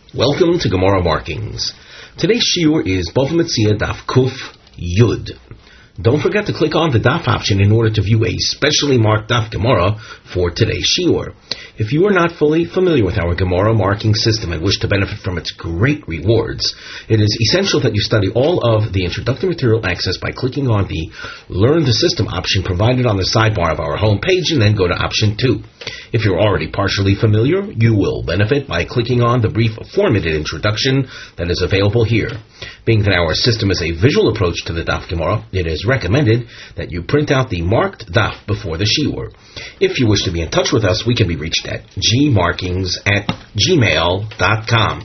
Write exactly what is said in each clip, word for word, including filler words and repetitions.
Welcome to Gemara Markings. Today's shiur is Bava Metzia Daf Kuf Yud. Don't forget to click on the Daf option in order to view a specially marked Daf Gemara for today's shiur. If you are not fully familiar with our Gemara marking system and wish to benefit from its great rewards, it is essential that you study all of the introductory material accessed by clicking on the Learn the System option provided on the sidebar of our home page and then go to option two. If you're already partially familiar, you will benefit by clicking on the brief formatted introduction that is available here. Being that our system is a visual approach to the Daf Gemara, it is recommended that you print out the marked Daf before the shiur. If you wish to be in touch with us, we can be reached at gmarkings at gmail dot com.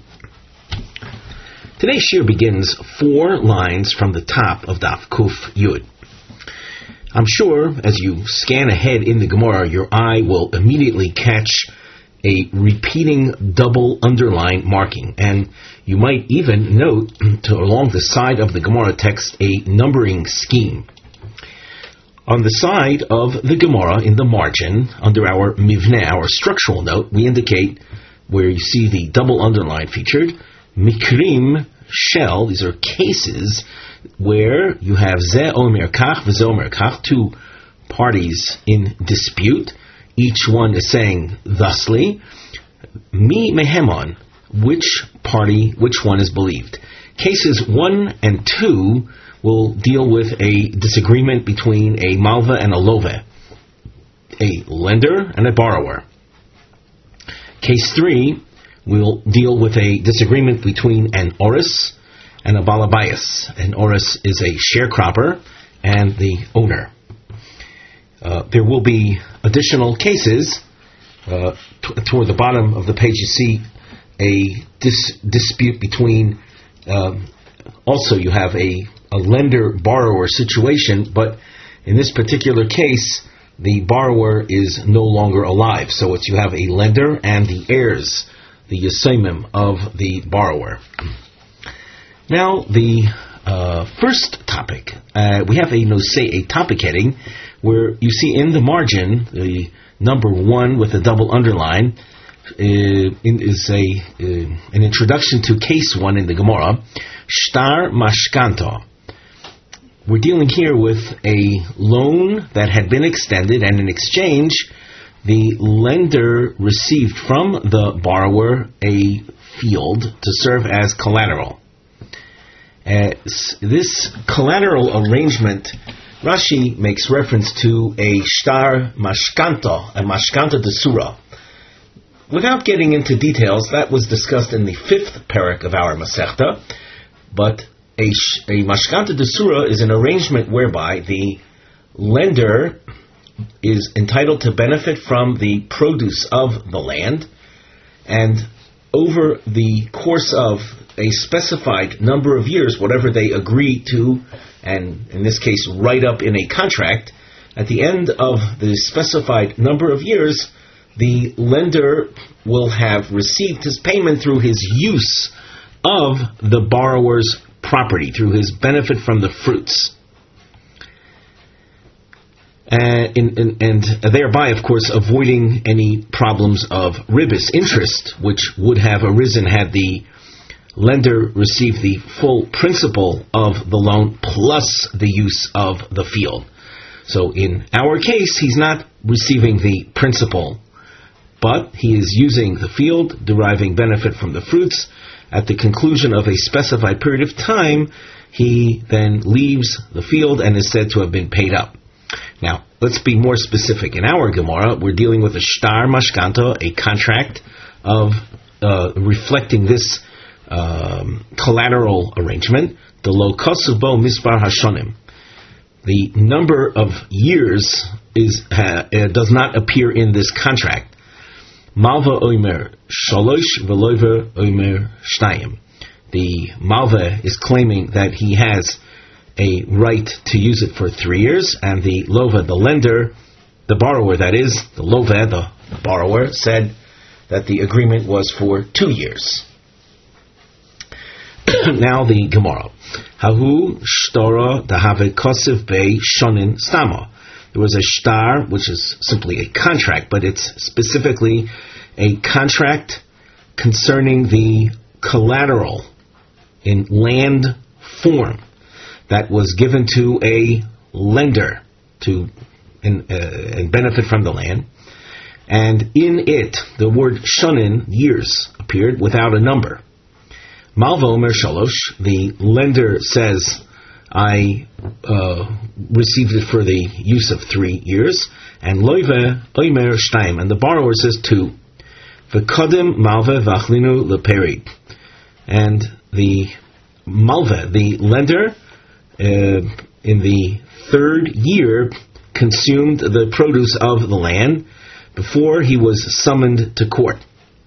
Today's shiur begins four lines from the top of Daf Kuf Yud. I'm sure as you scan ahead in the Gemara, your eye will immediately catch a repeating double underline marking, and you might even note to along the side of the Gemara text a numbering scheme. On the side of the Gemara in the margin, under our mivneh, our structural note, we indicate where you see the double underline featured, mikrim shel, these are cases where you have ze omer kach v'ze omer kach, two parties in dispute, each one is saying thusly, mi mehemon, which party, which one is believed. Cases one and two will deal with a disagreement between a malva and a love, a lender and a borrower. Case three will deal with a disagreement between an oris and a balabayas. An oris is a sharecropper and the owner. Uh, there will be additional cases. Uh, t- toward the bottom of the page you see a dis- dispute between, um, also you have a, a lender-borrower situation, but in this particular case, the borrower is no longer alive. So it's you have a lender and the heirs, the yesomim of the borrower. Now, the uh, first topic, uh, we have a nosei, a topic heading, where you see in the margin, the number one with a double underline, uh, in, is a uh, an introduction to case one in the Gemara, shtar mashkanta. We're dealing here with a loan that had been extended, and in exchange, the lender received from the borrower a field to serve as collateral. Uh, this collateral arrangement, Rashi makes reference to a shtar mashkanta, a mashkanta desura. Without getting into details, that was discussed in the fifth parak of our Masechta, but a, a mashkanta desura is an arrangement whereby the lender is entitled to benefit from the produce of the land, and over the course of a specified number of years, whatever they agree to, and in this case write up in a contract, at the end of the specified number of years, the lender will have received his payment through his use of the borrower's property, through his benefit from the fruits. Uh, in, in, and thereby, of course, avoiding any problems of ribis, interest, which would have arisen had the lender received the full principal of the loan plus the use of the field. So in our case, he's not receiving the principal, but he is using the field, deriving benefit from the fruits. At the conclusion of a specified period of time, he then leaves the field and is said to have been paid up. Now, let's be more specific. In our Gemara, we're dealing with a shtar mashkanta, a contract of uh, reflecting this um, collateral arrangement. The lo kosuv bo mispar hashonim. The number of years is uh, uh, does not appear in this contract. Malva oimer shalosh veloiver oimer shtayim. The malva is claiming that he has a right to use it for three years, and the lova, the lender, the borrower, that is, the lova, the borrower, said that the agreement was for two years. Now the Gemara. Hahu shtora dahave kosiv bei shonin stama. There was a shtar, which is simply a contract, but it's specifically a contract concerning the collateral in land form that was given to a lender to in, uh, and benefit from the land. And in it, the word shunin, years, appeared without a number. Malva Omer Shalosh, the lender says, I uh, received it for the use of three years. And Loive Omer Shtaim, and the borrower says two. V'kodim Malva V'achlinu Leperi. And the Malva, the lender, uh, in the third year, consumed the produce of the land before he was summoned to court.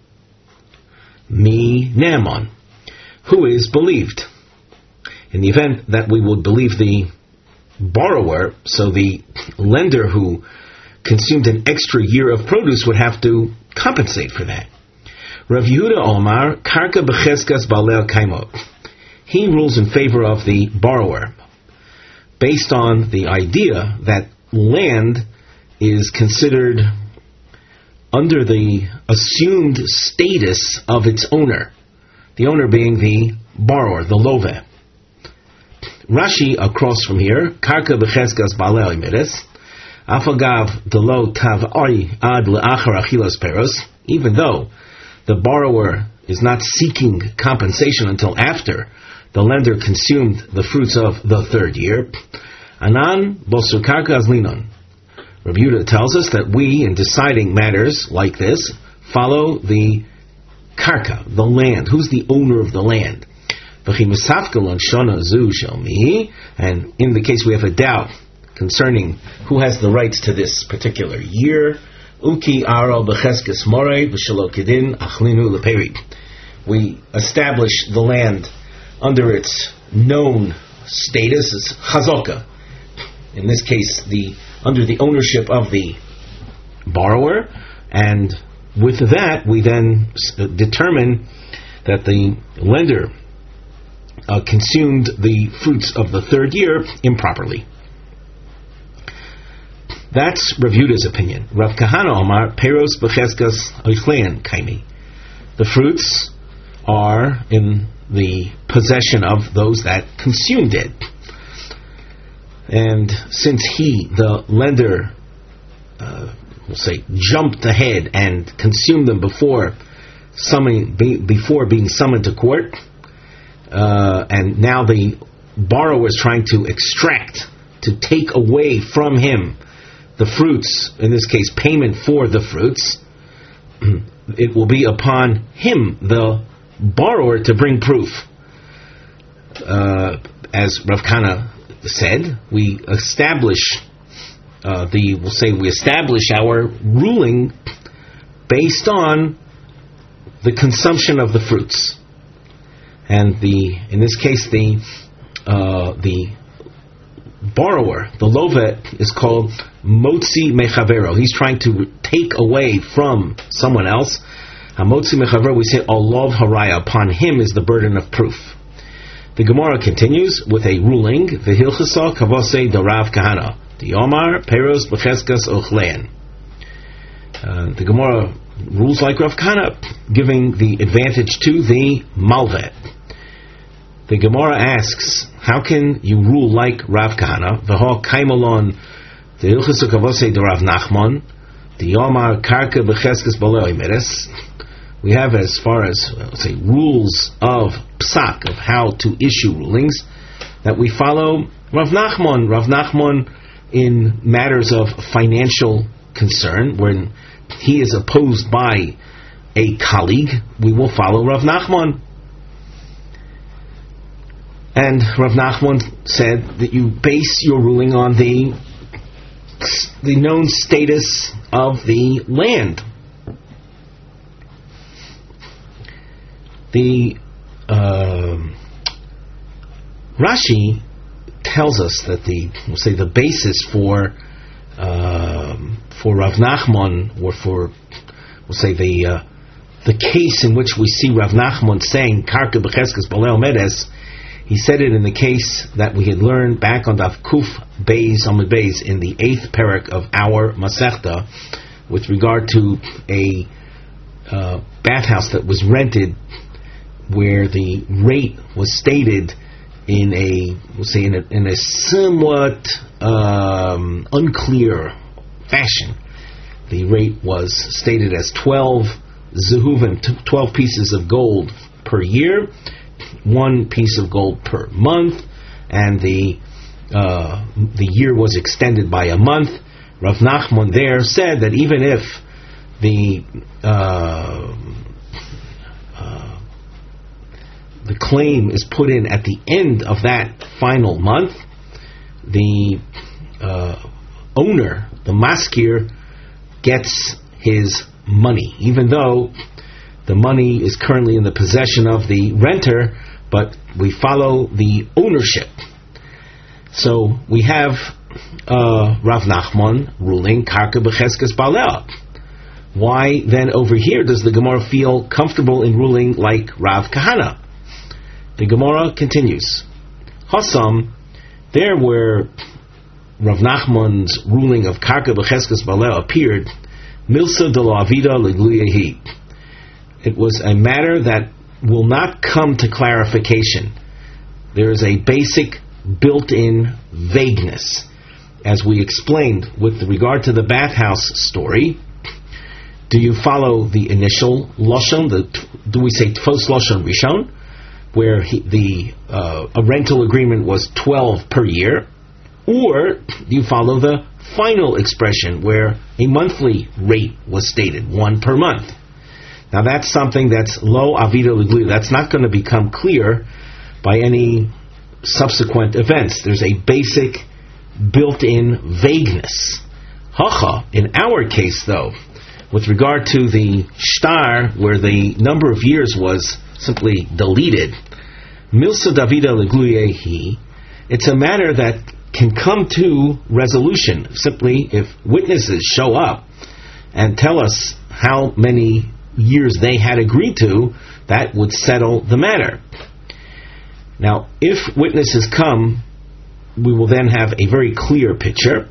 Mi Naaman, who is believed. In the event that we would believe the borrower, so the lender who consumed an extra year of produce would have to compensate for that. Rav Yehuda Omar, Karka B'cheskas Balel Kaimot. He rules in favor of the borrower, based on the idea that land is considered under the assumed status of its owner, the owner being the borrower, the love. Rashi, across from here, Karka B'cheskas Balei Oimeres, Afagav Delo Tav'oi Ad Le'achar Achilas Peros, even though the borrower is not seeking compensation until after the lender consumed the fruits of the third year, Anan Bosur Karka Azlinon. Rabbi Yehuda tells us that we, in deciding matters like this, follow the karka, the land. Who's the owner of the land? And in the case we have a doubt concerning who has the rights to this particular year, Uki Aro B'cheskes Morei B'shelo Kedin Achlinu Leperi. We establish the land under its known status as Chazoka. In this case, the under the ownership of the borrower, and with that we then determine that the lender uh, consumed the fruits of the third year improperly. That's Rav Yehuda's opinion. Rav Kahana Omar, Peros B'cheskas Oichlein Kaimi. The fruits are in the possession of those that consumed it. And since he, the lender, uh, we'll say, jumped ahead and consumed them before summoning, be, before being summoned to court, uh, and now the borrower is trying to extract, to take away from him the fruits, in this case, payment for the fruits, it will be upon him, the borrower, to bring proof. Uh, as Rav Kana said, we establish uh, the we'll say we establish our ruling based on the consumption of the fruits, and the in this case the uh, the borrower, the lovet, is called motzi mechavero. He's trying to take away from someone else. Motzi mechavero, we say olav haraya. Upon him is the burden of proof. The Gemara continues with a ruling, the Hilchasa Kavose the Rav Kahana, the Omar Peros B'cheskas Ochlein. The Gemara rules like Rav Kahana, giving the advantage to the Malvet. The Gemara asks, how can you rule like Rav Kahana? V'ho Kaimalon, the Hilchasa Kavose the Rav Nachman, the Omar Karka B'cheskas Balei Meres. We have, as far as, let's say, rules of psak, of how to issue rulings, that we follow Rav Nachman. Rav Nachman in matters of financial concern, when he is opposed by a colleague, we will follow Rav Nachman. And Rav Nachman said that you base your ruling on the the known status of the land. The uh, Rashi tells us that the we'll say the basis for uh, for Rav Nachman, or for we'll say the uh, the case in which we see Rav Nachman saying Karka B'cheskas Balei Medes, he said it in the case that we had learned back on Daf Kuf Beis Amud Beis in the eighth parak of our Masechta, with regard to a uh, bathhouse that was rented where the rate was stated in a, we'll say, in a, in a somewhat um, unclear fashion. The rate was stated as twelve zehuvim, twelve pieces of gold per year, one piece of gold per month, and the uh, the year was extended by a month. Rav Nachman there said that even if the uh, uh, the claim is put in at the end of that final month, the uh, owner, the maskir, gets his money, even though the money is currently in the possession of the renter, but we follow the ownership. So we have uh, Rav Nachman ruling Karka B'cheskes Baleh. Why then over here does the Gemara feel comfortable in ruling like Rav Kahana? The Gemara continues. Hassam, there where Rav Nachman's ruling of Karka B'cheskes Baleh appeared, Milsa de la Avida Legluyehi. It was a matter that will not come to clarification. There is a basic built-in vagueness. As we explained with regard to the bathhouse story, do you follow the initial Lashon, the, do we say Tfos Lashon Rishon, where he, the uh, a rental agreement was twelve per year, or do you follow the final expression where a monthly rate was stated, one per month? Now that's something that's lo avida legluya. That's not going to become clear by any subsequent events. There's a basic built-in vagueness. Hacha, in our case though, with regard to the shtar where the number of years was simply deleted, milsa davida legluyehi, it's a matter that can come to resolution simply if witnesses show up and tell us how many years they had agreed to. That would settle the matter. Now, if witnesses come, we will then have a very clear picture.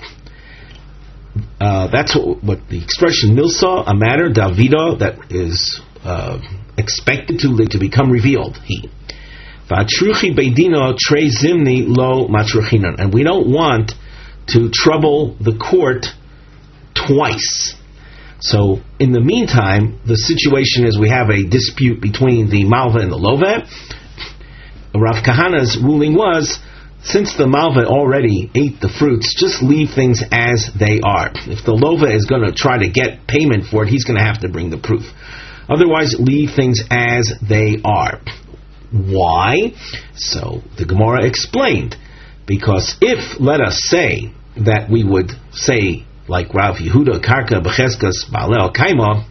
Uh, that's what, what the expression milsa, a matter, davida, that is uh, expected to, to become revealed. He. V'atruchi beidino trei zimni lo matruchinon. And we don't want to trouble the court twice. So, in the meantime, the situation is we have a dispute between the Malva and the Lova. Rav Kahana's ruling was, since the Malva already ate the fruits, just leave things as they are. If the Lova is going to try to get payment for it, he's going to have to bring the proof. Otherwise, leave things as they are. Why? So, the Gemara explained. Because if, let us say, that we would say, like Rav Yehuda, Karka B'cheskes Baleh Kaima.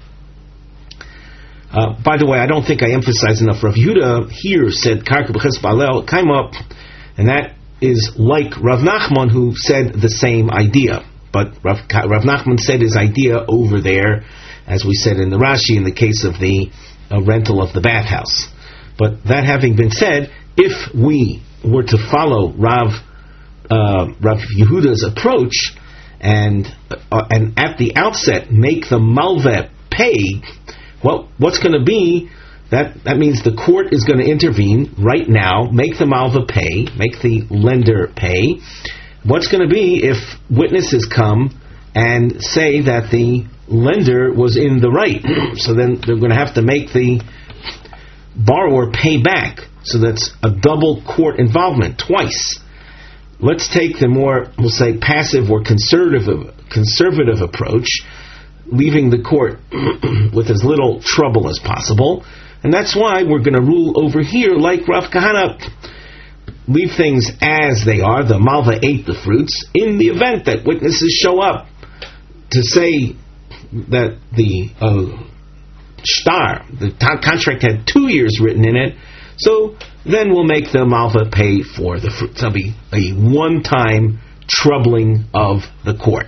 Uh, by the way, I don't think I emphasized enough. Rav Yehuda here said Karka B'cheskes Baleh Kaima, and that is like Rav Nachman, who said the same idea. But Rav, Rav Nachman said his idea over there, as we said in the Rashi, in the case of the uh, rental of the bathhouse. But that having been said, if we were to follow Rav uh, Rav Yehuda's approach, and uh, and at the outset make the malveh pay, well, what's going to be, that, that means the court is going to intervene right now, make the malveh pay, make the lender pay. What's going to be if witnesses come and say that the lender was in the right? So then they're going to have to make the borrower pay back. So that's a double court involvement, twice. Let's take the more, we'll say, passive or conservative conservative approach, leaving the court with as little trouble as possible. And that's why we're going to rule over here like Rav Kahana. Leave things as they are. The Malva ate the fruits. In the event that witnesses show up to say that the uh, shtar, the t- contract had two years written in it, so then we'll make the Malva pay for the fruits. That'll be a one-time troubling of the court.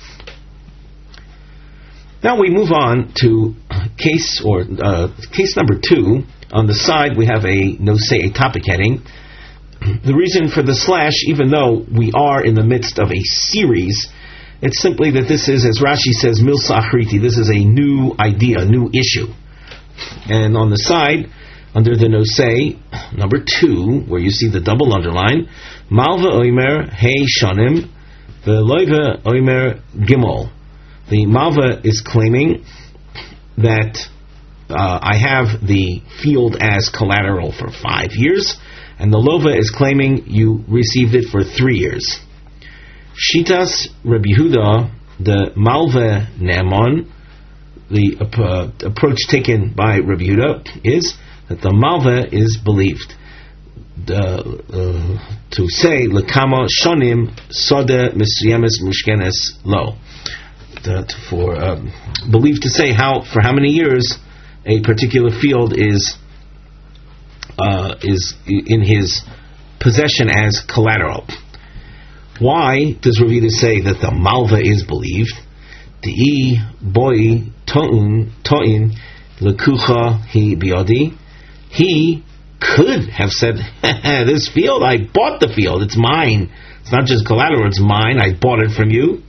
Now we move on to case or uh, case number two. On the side we have a no say a topic heading. The reason for the slash, even though we are in the midst of a series, it's simply that this is, as Rashi says, milsa achriti. This is a new idea, a new issue. And on the side, under the nosei, number two, where you see the double underline, Malva Oimer Hey Shanim, the Loiva Oimer Gimel. The Malva is claiming that uh, I have the field as collateral for five years, and the Lova is claiming you received it for three years. Shitas Rabbi Yehuda, the Malva Ne'emon, the uh, approach taken by Rabbi Yehuda is that the Malva is believed. The, uh, to say lekama shonim soda misyemes mushkenes lo, that for um, believed to say how for how many years a particular field is uh, is in his possession as collateral. Why does Rav Yehuda say that the Malva is believed? Dei boy to'un to'in lekucha hi biodi. He could have said, this field, I bought the field, it's mine. It's not just collateral, it's mine, I bought it from you.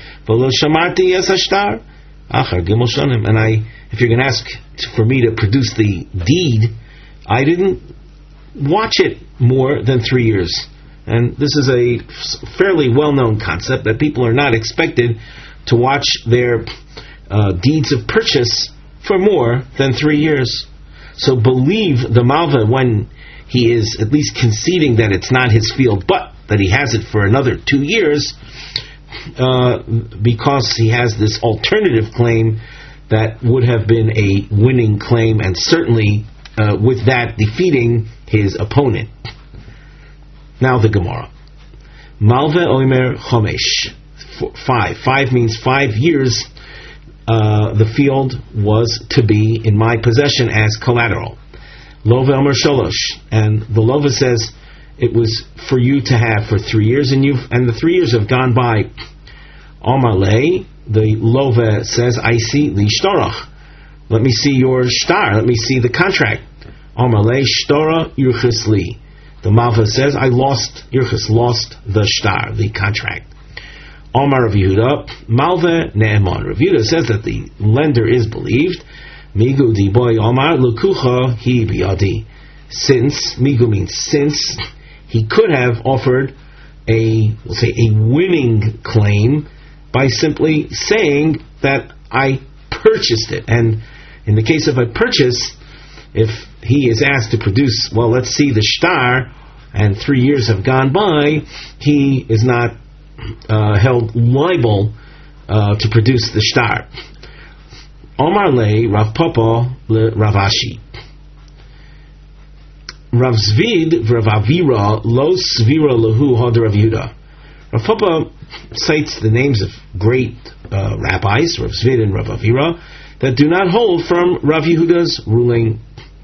And I, if you're going to ask for me to produce the deed, I didn't watch it more than three years. And this is a fairly well-known concept that people are not expected to watch their uh, deeds of purchase for more than three years. So believe the Malva when he is at least conceding that it's not his field, but that he has it for another two years, uh, because he has this alternative claim that would have been a winning claim, and certainly uh, with that defeating his opponent. Now the Gemara. Malva Omer Chomesh. Five. Five means five years. Uh, the field was to be in my possession as collateral. Lova Omer Sholosh, and the Lova says it was for you to have for three years, and you and the three years have gone by. Amalei, the Lova says, I see the shtorach. Let me see your shtar. Let me see the contract. Amalei shtora yurchis li. The Malva says, I lost yurchis, lost the shtar, the contract. Omar Rav Yehuda, Malva Ne'emon. Rav Yehuda says that the lender is believed. Migu di boy Omar lukucha hi biadi. Since, Migu means since, he could have offered a, we'll say, a winning claim by simply saying that I purchased it. And in the case of a purchase, if he is asked to produce, well, let's see the shtar, and three years have gone by, he is not Uh, held liable uh, to produce the shtar. Omar le Rav Papa le Rav Ashi. Rav Zvid Rav Avira lo svira lehu had Rav Yehuda. Rav Papa cites the names of great uh, rabbis, Rav Zvid and Rav Avira, that do not hold from Rav Yehuda's ruling.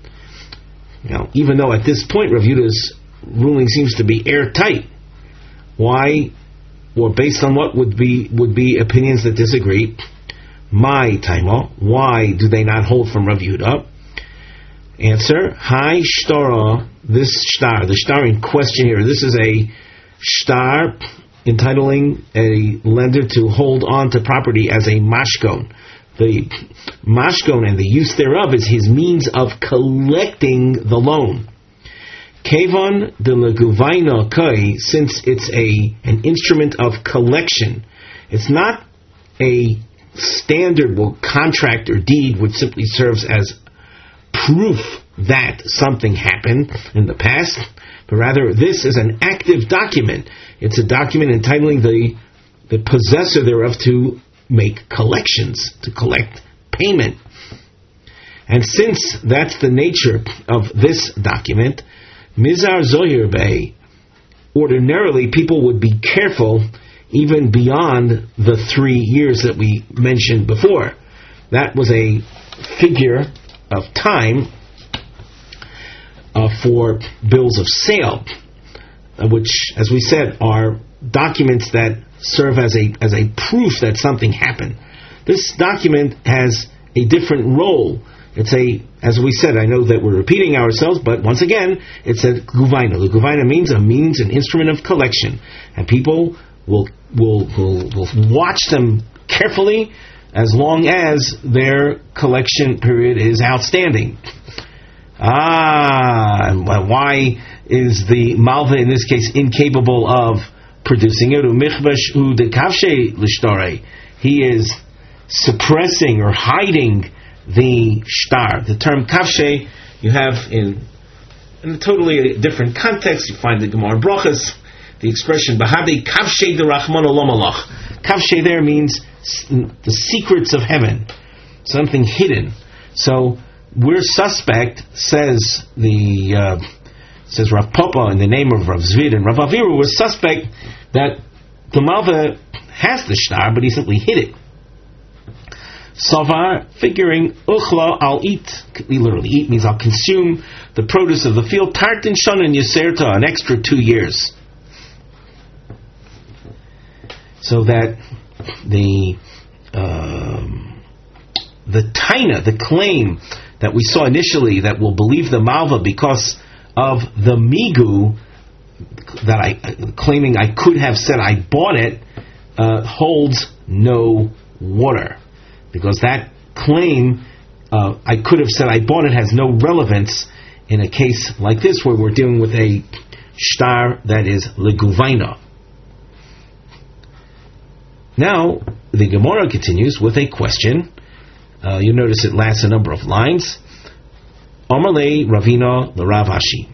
Now, even though at this point Rav Yehuda's ruling seems to be airtight, why? Or based on what would be would be opinions that disagree. My taima, why do they not hold from Rav Yehuda? Answer: Hi shtora, this shtar, the shtar in question here. This is a shtar entitling a lender to hold on to property as a mashkon. The mashkon and the use thereof is his means of collecting the loan. Kevon de leguvaina kai, since it's a an instrument of collection, it's not a standard well, contract or deed which simply serves as proof that something happened in the past, but rather this is an active document. It's a document entitling the the possessor thereof to make collections, to collect payment. And since that's the nature of this document, Mizar Zohir Bey, ordinarily people would be careful even beyond the three years that we mentioned before. That was a figure of time uh, for bills of sale, uh, which, as we said, are documents that serve as a as a proof that something happened. This document has a different role. It's a, as we said, I know that we're repeating ourselves, but once again, it's a guvaina. The guvaina means a means, an instrument of collection, and people will will will, will watch them carefully as long as their collection period is outstanding. Ah, and why is the Malva in this case incapable of producing it? He is suppressing or hiding the shtar. The term kavshe you have in, in a totally different context. You find the Gemara Brachas, the expression "Bahade kavshe de Rachman olamalach." Kavshe there means the secrets of heaven, something hidden. So we're suspect, says the uh, says Rav Papa in the name of Rav Zvid and Rav Aviru, we're suspect that the Malva has the shtar, but he simply hid it. Savar, figuring, Uchla, I'll eat, we literally eat means I'll consume the produce of the field, Tartin Shon and Yeserta, an extra two years. So that the um, the taina, the claim that we saw initially that will believe the Malva because of the migu, that I claiming I could have said I bought it, uh, holds no water. Because that claim, uh, I could have said I bought it, has no relevance in a case like this where we're dealing with a shtar that is leguvaina. Now, the Gemara continues with a question. Uh, you notice it lasts a number of lines. Amalei Ravina L'Rav Ashi.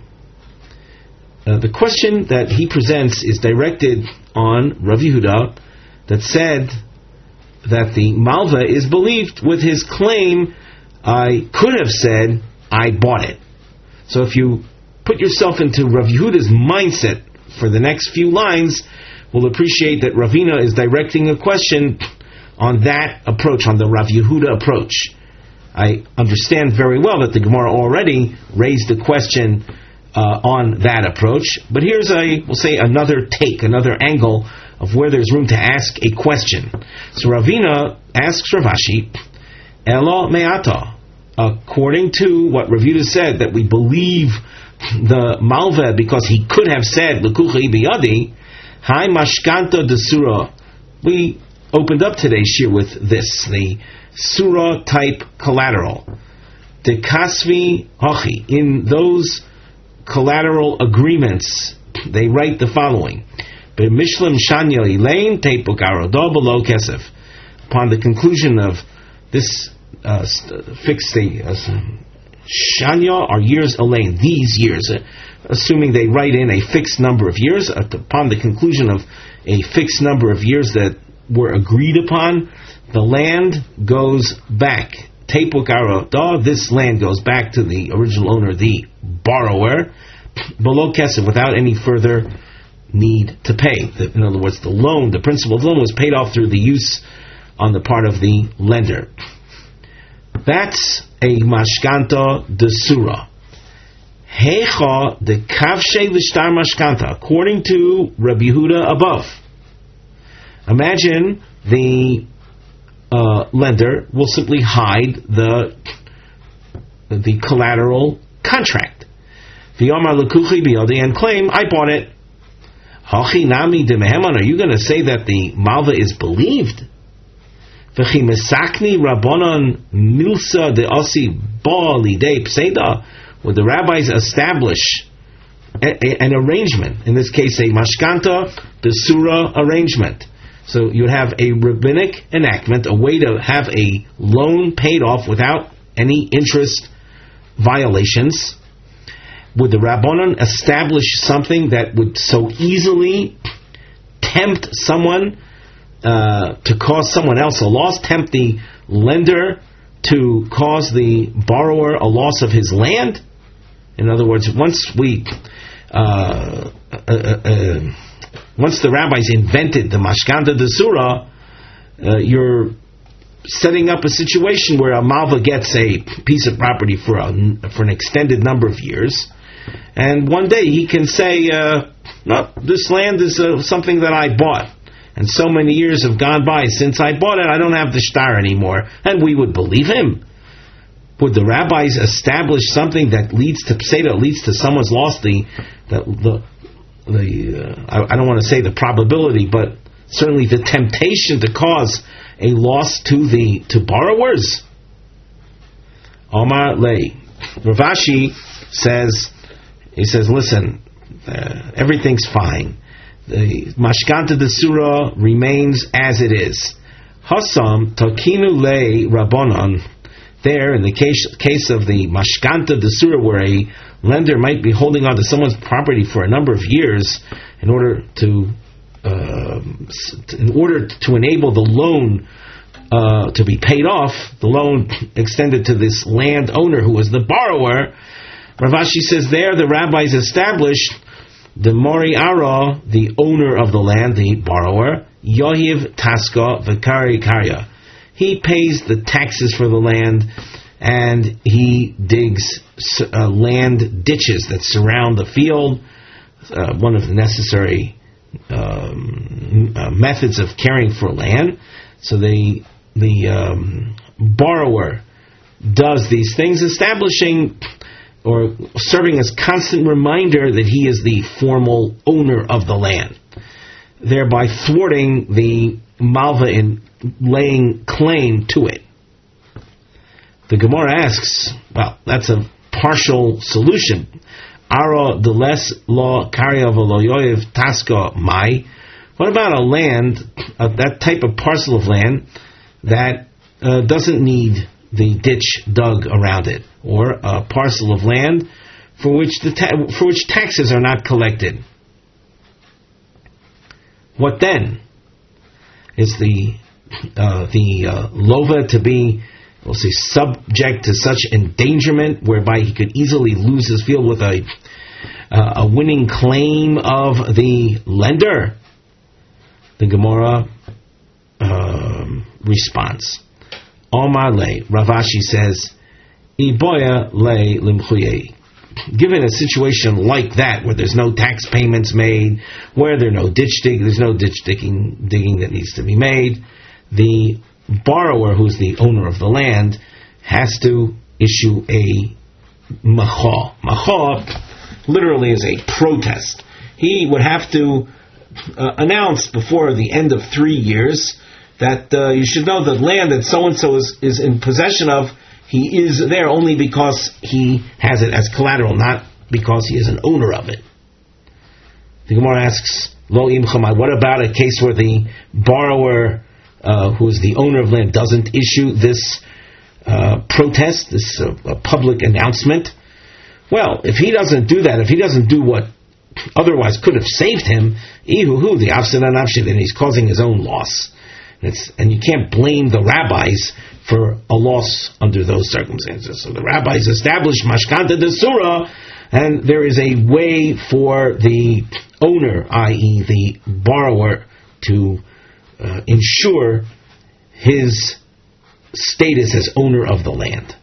Uh, the question that he presents is directed on Rav Yehuda that said that the Malva is believed with his claim, I could have said, I bought it. So if you put yourself into Rav Yehuda's mindset for the next few lines, we'll appreciate that Ravina is directing a question on that approach, on the Rav Yehuda approach. I understand very well that the Gemara already raised the question uh, on that approach, but here's a, we'll say, another take, another angle of where there's room to ask a question. So Ravina asks Rav Ashi, Elo me'ata, according to what Rav Yehuda said, that we believe the Malva because he could have said, L'kucha biyadi, Hai mashkanta de surah. We opened up today's shir with this, the surah type collateral. De kasvi hachi. In those collateral agreements, they write the following. Mishlam Shanya Elaine Tepukaro below Kesef. Upon the conclusion of this uh, fixed uh, Shanya are years Elaine, these years, uh, assuming they write in a fixed number of years, uh, upon the conclusion of a fixed number of years that were agreed upon, the land goes back. Tepukaro, this land goes back to the original owner, the borrower, below Kesef, without any further need to pay. In other words, the loan, the principal of the loan was paid off through the use on the part of the lender. That's a mashkanta de surah. Hecha de kavshe l'shtar mashkanta. According to Rabbi Yehuda above, imagine the uh, lender will simply hide the the collateral contract. The Omar l'kuchi biyadi, and claim I bought it. Hachi nami de meheman. Are you going to say that the Malva is believed? V'chi mesakni rabbanon milsa de asi ba lidei pseida. Would the rabbis establish a, a, an arrangement? In this case, a mashkanta de surah arrangement. So you would have a rabbinic enactment, a way to have a loan paid off without any interest violations. Would the Rabbanon establish something that would so easily tempt someone uh, to cause someone else a loss, tempt the lender to cause the borrower a loss of his land? In other words, once we, uh, uh, uh, once the rabbis invented the mashkanta de surah, uh, you're setting up a situation where a malva gets a piece of property for a, for an extended number of years. And one day he can say, uh, no, this land is uh, something that I bought. And so many years have gone by since I bought it, I don't have the shtar anymore. And we would believe him. Would the rabbis establish something that leads to pseda, leads to someone's loss, the, the, the, the uh, I, I don't want to say the probability, but certainly the temptation to cause a loss to the to borrowers? Omar lei. Rav Ashi says, he says, listen, uh, everything's fine. The Mashkanta Desura remains as it is. Hasam Takinu Le Rabbanon. There, in the case, case of the Mashkanta Desura, where a lender might be holding on to someone's property for a number of years in order to uh, in order to enable the loan uh, to be paid off, the loan extended to this landowner who was the borrower. Rav Ashi says there the rabbis established the Mori Ara, the owner of the land, the borrower, Yohiv Taska Vikari Karya. He pays the taxes for the land, and he digs uh, land ditches that surround the field, uh, one of the necessary um, uh, methods of caring for land. So the the um, borrower does these things, establishing or serving as constant reminder that he is the formal owner of the land, thereby thwarting the malva in laying claim to it. The Gemara asks, well, that's a partial solution. Ara de les lo karya v'lo taska mai. What about a land, uh, that type of parcel of land that uh, doesn't need the ditch dug around it, or a parcel of land for which the ta- for which taxes are not collected? What then? Is the uh, the uh, lova to be, we'll say, subject to such endangerment whereby he could easily lose his field with a uh, a winning claim of the lender? The Gemara um, responds. Omar le, Rav Ashi says, Iboya le limchuye. Given a situation like that, where there's no tax payments made, where there no ditch dig, there's no ditch digging, digging that needs to be made, the borrower, who's the owner of the land, has to issue a macha. Macha literally is a protest. He would have to uh, announce before the end of three years that uh, you should know the land that so-and-so is, is in possession of, he is there only because he has it as collateral, not because he is an owner of it. The Gemara asks, Lo im chamai, what about a case where the borrower, uh, who is the owner of land, doesn't issue this uh, protest, this uh, public announcement? Well, if he doesn't do that, if he doesn't do what otherwise could have saved him, ihuhu, the afsid and afsid, and he's causing his own loss. It's, and you can't blame the rabbis for a loss under those circumstances. So the rabbis established Mashkanta Desura, and there is a way for the owner, that is the borrower, to uh, ensure his status as owner of the land.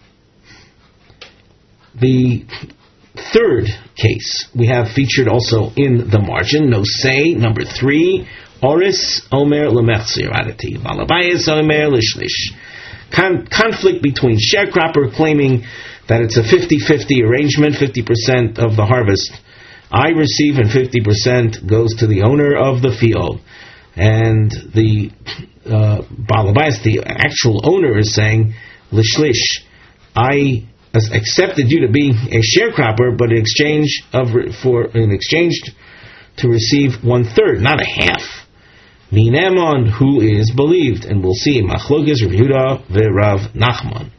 The third case we have featured also in the margin, no say, number three, Oris Omer Lemechzir Adati, Balabayas Omer Lishlish. Conflict between sharecropper claiming that it's a fifty-fifty arrangement, fifty percent of the harvest I receive and fifty percent goes to the owner of the field. And the uh, Balabayas, the actual owner, is saying, Lishlish, I accepted you to be a sharecropper, but in exchange of for in exchange to receive one third, not a half. Minemon, who is believed, and we'll see Machlokas Rav Yehuda veRav Nachman.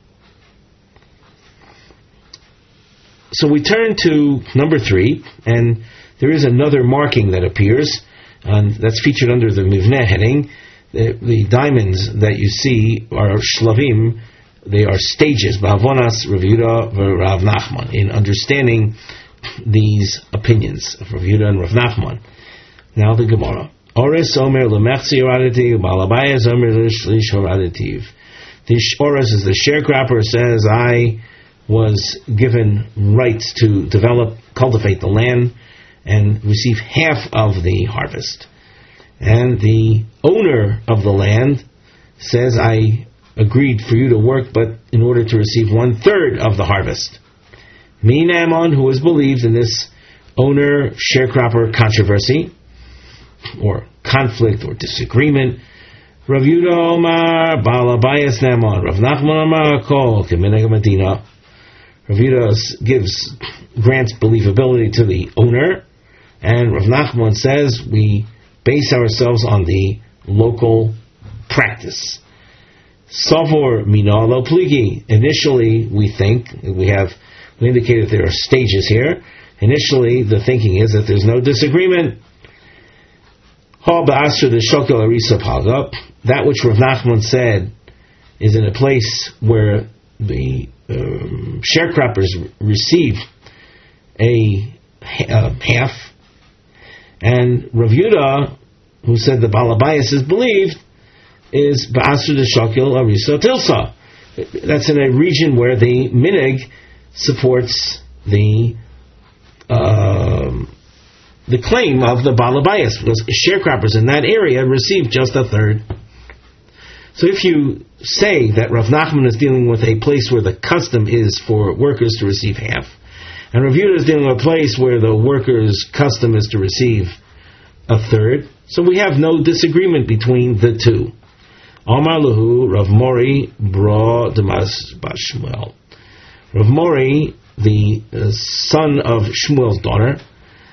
So we turn to number three, and there is another marking that appears, and that's featured under the Mivneh heading. The, the diamonds that you see are shlavim; they are stages. Ba'avonas Rav Yehuda veRav Nachman, in understanding these opinions of Rav Yehuda and Rav Nachman. Now the Gemara. Ores Omer Lemechzi Horadativ, Balabayas Omer Lishlish Horadativ. The Ores is the sharecropper, says, I was given rights to develop, cultivate the land, and receive half of the harvest. And the owner of the land says, I agreed for you to work, but in order to receive one third of the harvest. Minamon, who is believed in this owner sharecropper controversy, or conflict or disagreement. Rav Yehuda Omar Balabayas Namon, Rav Nachman Omar Kol Kemineg Medina. Rav Yehuda gives grants believability to the owner, and Rav Nachman says we base ourselves on the local practice. Savor mina lo pligi. Initially, we think we have we indicated there are stages here. Initially, the thinking is that there's no disagreement. Ha ba'asr the shokel arisa paga. That which Rav Nachman said is in a place where the um, sharecroppers receive a uh, half, and Rav Yehuda, who said the Balabayas is believed, is ba'asr the shokel arisa tilsa. That's in a region where the minig supports the um, the claim of the Balabayas, because sharecroppers in that area receive just a third. So if you say that Rav Nachman is dealing with a place where the custom is for workers to receive half, and Rav Yehuda is dealing with a place where the workers' custom is to receive a third, so we have no disagreement between the two. Amar Lahu Rav Mori Bra Damas Bashmuel. Rav Mori, the uh, son of Shmuel's daughter,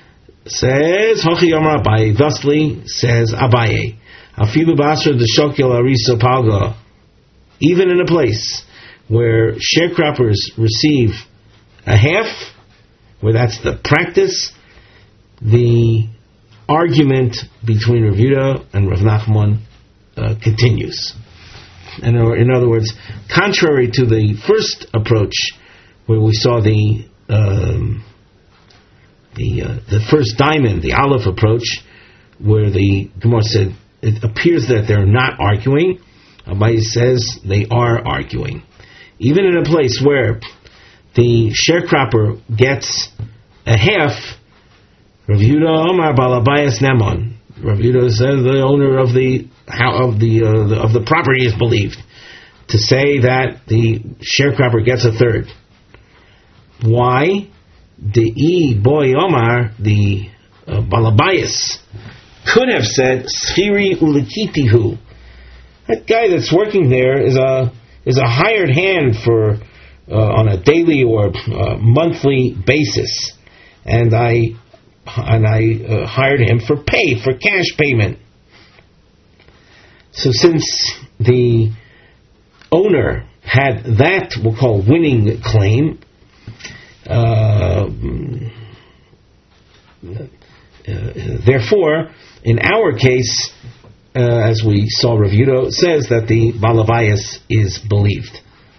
says, Hachi Amar Abaye, thusly says Abaye, Afilu Basra de Shokel Arisa Palga, even in a place where sharecroppers receive a half, where that's the practice, the argument between Rav Yehuda and Rav Nachman uh, continues. And in other words, contrary to the first approach, where we saw the um, the uh, the first diamond, the Aleph approach, where the Gemara said it appears that they're not arguing. Abaye says they are arguing, even in a place where the sharecropper gets a half. Rav Yehuda Omar Balabayas Nemon. Rav Yehuda says the owner of the how of the, uh, the of the property is believed to say that the sharecropper gets a third. Why? The E boy Omar, the uh, Balabayas, could have said Schiri Ulikitihu. That guy that's working there is a is a hired hand for uh, on a daily or uh, monthly basis, and I and I uh, hired him for pay for cash payment. So since the owner had that we'll call winning claim, uh, uh, therefore, in our case, uh, as we saw, Rav Yehuda says that the Balabayas is believed.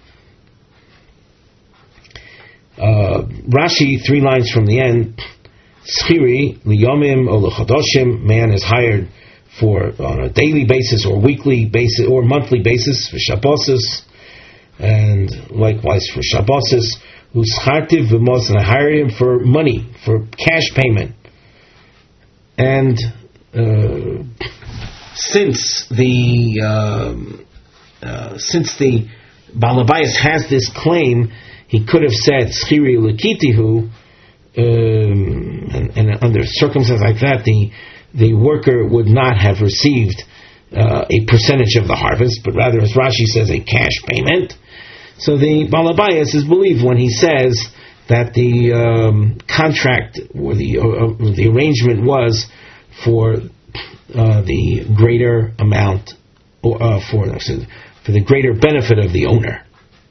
Uh, Rashi, three lines from the end, Schiri liyomim or lechadoshim, man is hired for on a daily basis or weekly basis or monthly basis for Shabbosis, and likewise for Shabbosis. Uschartiv v'mos, and I hired him for money, for cash payment. And uh, since the um, uh, since the Balabayas has this claim, he could have said Schiri lekitihu, um, and, and under circumstances like that, the the worker would not have received uh, a percentage of the harvest, but rather, as Rashi says, a cash payment. So the Balabayas is believed when he says that the um, contract or the uh, the arrangement was for uh, the greater amount, or uh, for for the greater benefit of the owner.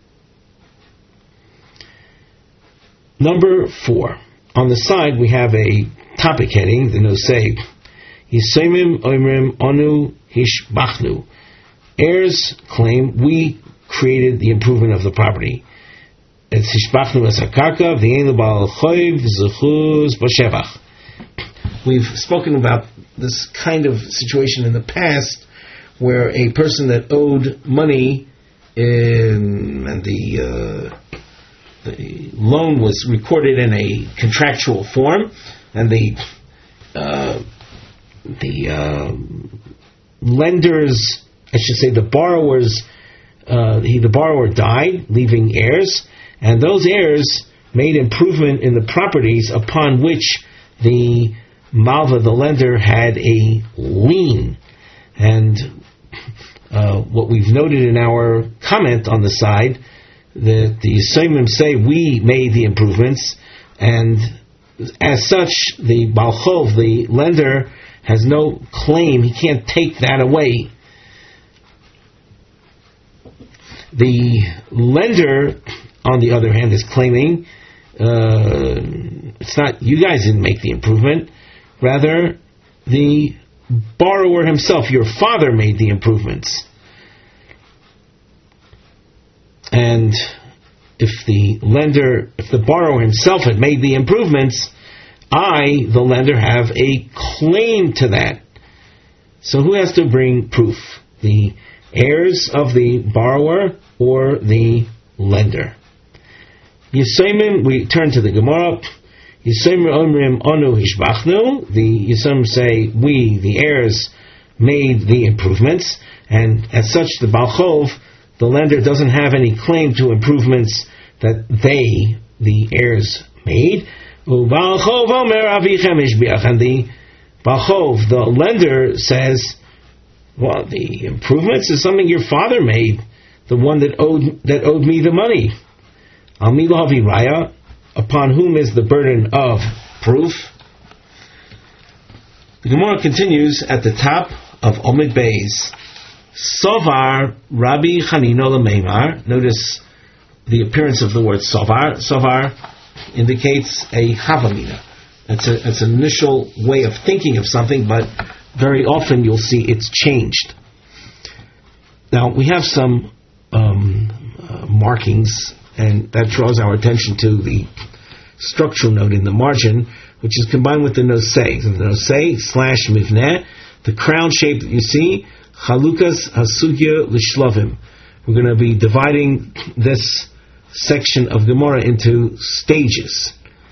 Number four. On the side we have a topic heading, the Nosei. Yisomim Oimrim Onu Hishbachnu. Heirs claim we created the improvement of the property. It's Hishbachnu Esakarka, V'yein L'Baal Choiv, Zechuz B'Shevach. We've spoken about this kind of situation in the past, where a person that owed money in, and the uh, the loan was recorded in a contractual form, and the uh, the uh, lenders, I should say, the borrowers, uh, he, the borrower died, leaving heirs, and those heirs made improvement in the properties upon which the Malva, the lender, had a lien. And uh, what we've noted in our comment on the side, the the Yisomim say we made the improvements, and as such, the Baal Chov, the lender, has no claim. He can't take that away. The lender, on the other hand, is claiming uh, it's not you guys didn't make the improvement, rather the borrower himself, your father, made the improvements. And if the lender, if the borrower himself had made the improvements, I, the lender, have a claim to that. So who has to bring proof? The heirs of the borrower or the lender? Yisomim, we turn to the Gemara. Yisomim omrim onu hishbachnu. The Yisomim say, we, the heirs, made the improvements, and as such, the Baal Chov, the lender, doesn't have any claim to improvements that they, the heirs, made. And the Baal Chov, the lender, says, well, the improvements is something your father made, the one that owed that owed me the money. Al mi lahavi raya, upon whom is the burden of proof? The Gemara continues at the top of Omid Beis. Sovar Rabbi Chanina L'Meimar. Notice the appearance of the word Sovar. Sovar indicates a Havamina. That's, a, that's an initial way of thinking of something, but very often you'll see it's changed. Now, we have some um, uh, markings, and that draws our attention to the structural note in the margin, which is combined with the nosei. So the nosei slash mivneh, the crown shape that you see, chalukas hasugya l'shlovim. We're going to be dividing this section of Gemara into stages.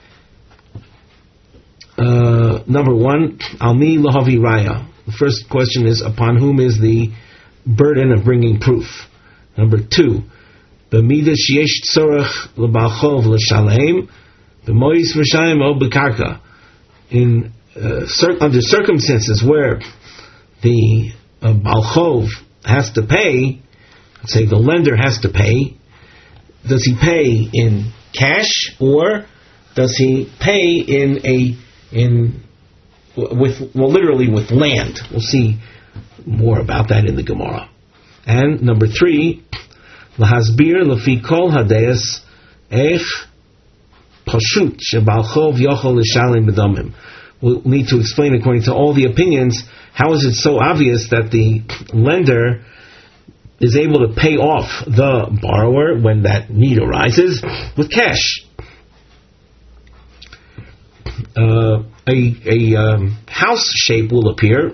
Uh, number one, Almi Lahavi Raya. The first question is, upon whom is the burden of bringing proof? Number two, B'midah sheyesh tzorach l'Baal Chov l'shalem b'mois v'shayim o b'karka. In uh, cir- under circumstances where the uh, Baal Chov has to pay, let's say the lender has to pay, does he pay in cash or does he pay in a in with well literally with land? We'll see more about that in the Gemara. And number three, lahasbir lefi kol hadeis ech pashut sheBaal Chov yochol l'shalem b'damim. We'll need to explain, according to all the opinions, how is it so obvious that the lender is able to pay off the borrower when that need arises with cash. Uh, a a um, house shape will appear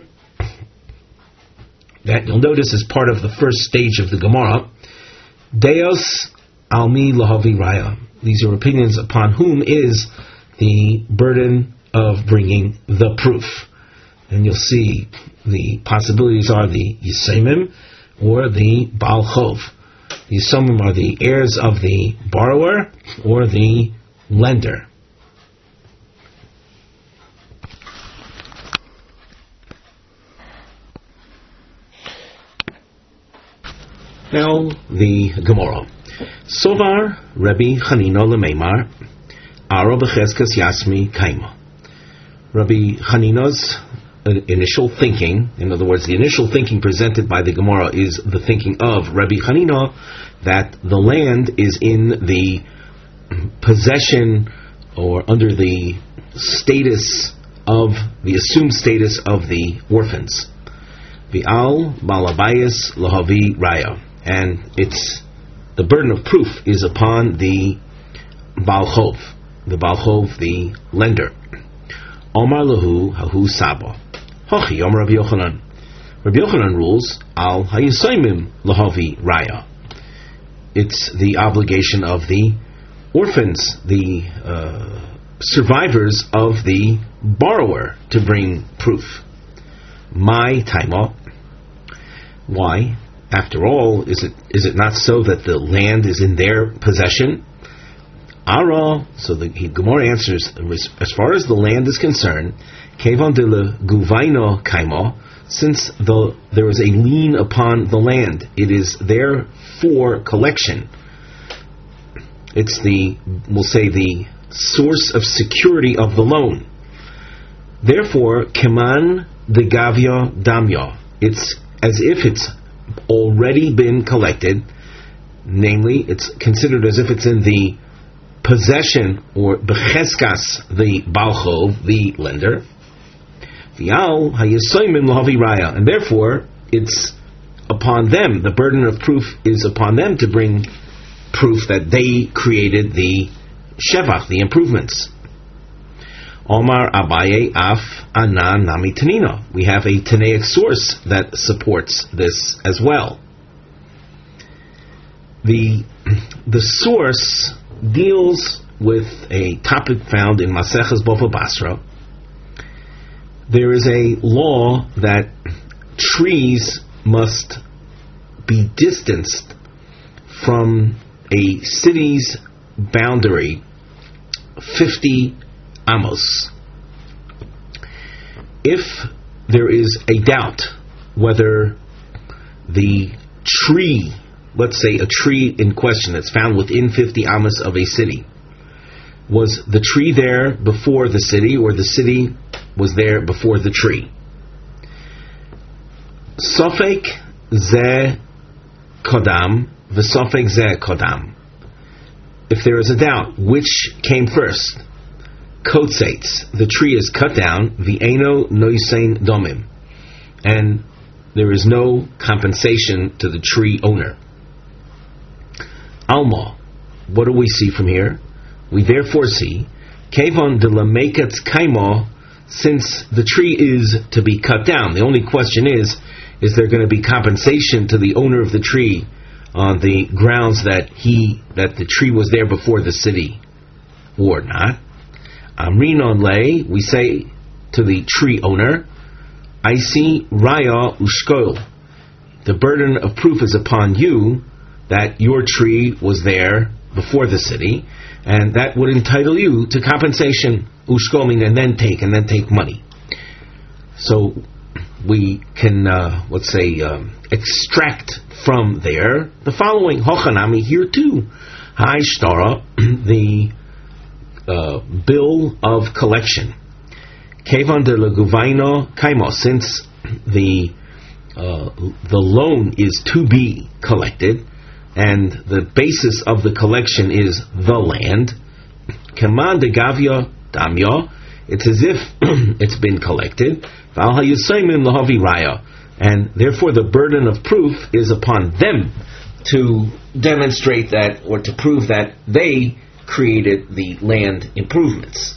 that you'll notice is part of the first stage of the Gemara. Deos almi lahavi raya. These are opinions upon whom is the burden of bringing the proof. And you'll see the possibilities are the Yisomim or the Baal Chov. The Yisomim are the heirs of the borrower or the lender. Now the Gemara. Sovar Rabbi Chanina L'Meimar Aro b'cheskas Yasmi Kaima. Rabbi Chanina's initial thinking, in other words, the initial thinking presented by the Gemara is the thinking of Rabbi Chanina that the land is in the possession or under the status of, the assumed status of the orphans. V'al balabayas lahavi raya. And it's the burden of proof is upon the Baal Chov, the Baal Chov, the lender. Omar lahu hahu saba. Hachi Omar Rabbi Yochanan. Rabbi Yochanan rules al hayisayimim lahavi raya. It's the obligation of the orphans, the uh, survivors of the borrower, to bring proof. My taima. Why? After all, is it is it not so that the land is in their possession? Ara, so the Gemara answers, as far as the land is concerned, Kevan de la Guvaino Kaima, since the, there is a lien upon the land, it is there for collection. It's the, we'll say, the source of security of the loan. Therefore, keman de gavya damya. It's as if it's already been collected. Namely, it's considered as if it's in the possession or becheskas the balchov, the lender. V'al hayesoimim lahavi raya, and therefore it's upon them. The burden of proof is upon them to bring proof that they created the shevach, the improvements. Omar Abaye af anan nami tanina. We have a Tanaic source that supports this as well. The the source deals with a topic found in Maseches Bava Basra. There is a law that trees must be distanced from a city's boundary fifty amos. If there is a doubt whether the tree, let's say a tree in question that's found within fifty amos of a city, was the tree there before the city or the city was there before the tree, Sofek ze kodam v'sofek ze kodam. If there is a doubt which came first, Kotzates, the tree is cut down, v'eno noisein domim, and there is no compensation to the tree owner. Alma, what do we see from here? We therefore see, Kevon de la mekatz kaimo, since the tree is to be cut down. The only question is, is there going to be compensation to the owner of the tree on the grounds that he that the tree was there before the city, or not? Amrin on lay, we say to the tree owner, I see raya ushkol. The burden of proof is upon you that your tree was there before the city, and that would entitle you to compensation, ushkol, meaning and then take, and then take money. So we can, uh, let's say, um, extract from there the following. Hochanami, here too. Hai shtara, the uh, bill of collection. Kevan de leguvaino kaimo, since the uh, the loan is to be collected, and the basis of the collection is the land. Keman de gavya damya, it's as if it's been collected. Val hayusaymin lahavi raya, and therefore the burden of proof is upon them to demonstrate that, or to prove that they created the land improvements.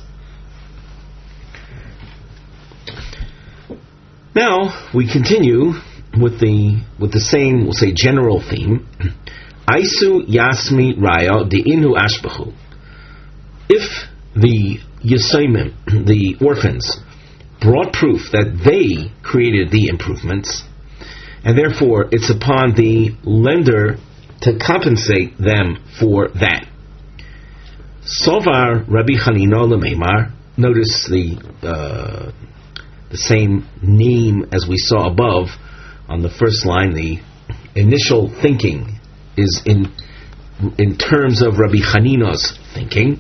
Now we continue with the with the same, we'll say, general theme. Aisu yasmi raya de inu ashbahu. If the Yisayimim, the orphans, brought proof that they created the improvements, and therefore it's upon the lender to compensate them for that. Sovar Rabbi Chanina lemeimar. Notice the uh, the same name as we saw above on the first line. The initial thinking is in in terms of Rabbi Chanina's thinking.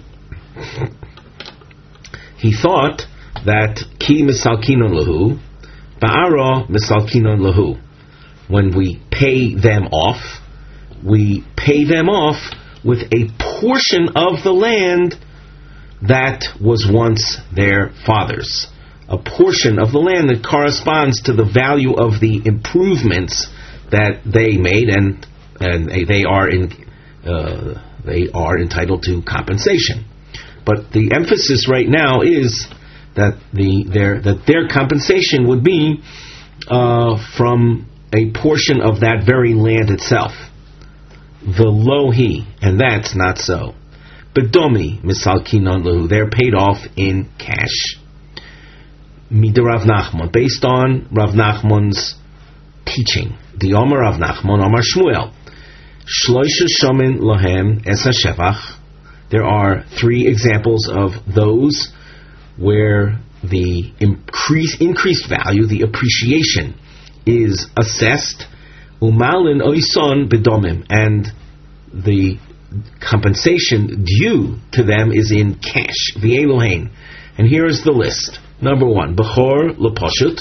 He thought that ki misalkinon lahu, ba'ara misalkinon lahu. When we pay them off, we pay them off with a portion of the land that was once their father's. A portion of the land that corresponds to the value of the improvements that they made, and and they are in uh, they are entitled to compensation. But the emphasis right now is that the their that their compensation would be uh, from a portion of that very land itself. Velohi, and that's not so. Bedomi misalkinon lahu, they're paid off in cash. Mida Rav Nachman, based on Rav Nachman's teaching. The Omer Rav Nachman, Omer Shmuel. Shloisha shomin lahem esa shevach. There are three examples of those where the increase, increased value, the appreciation, is assessed. Umalin oison bedomim, and the compensation due to them is in cash. V'elohein. And here is the list. Number one, Bechor Lepashut,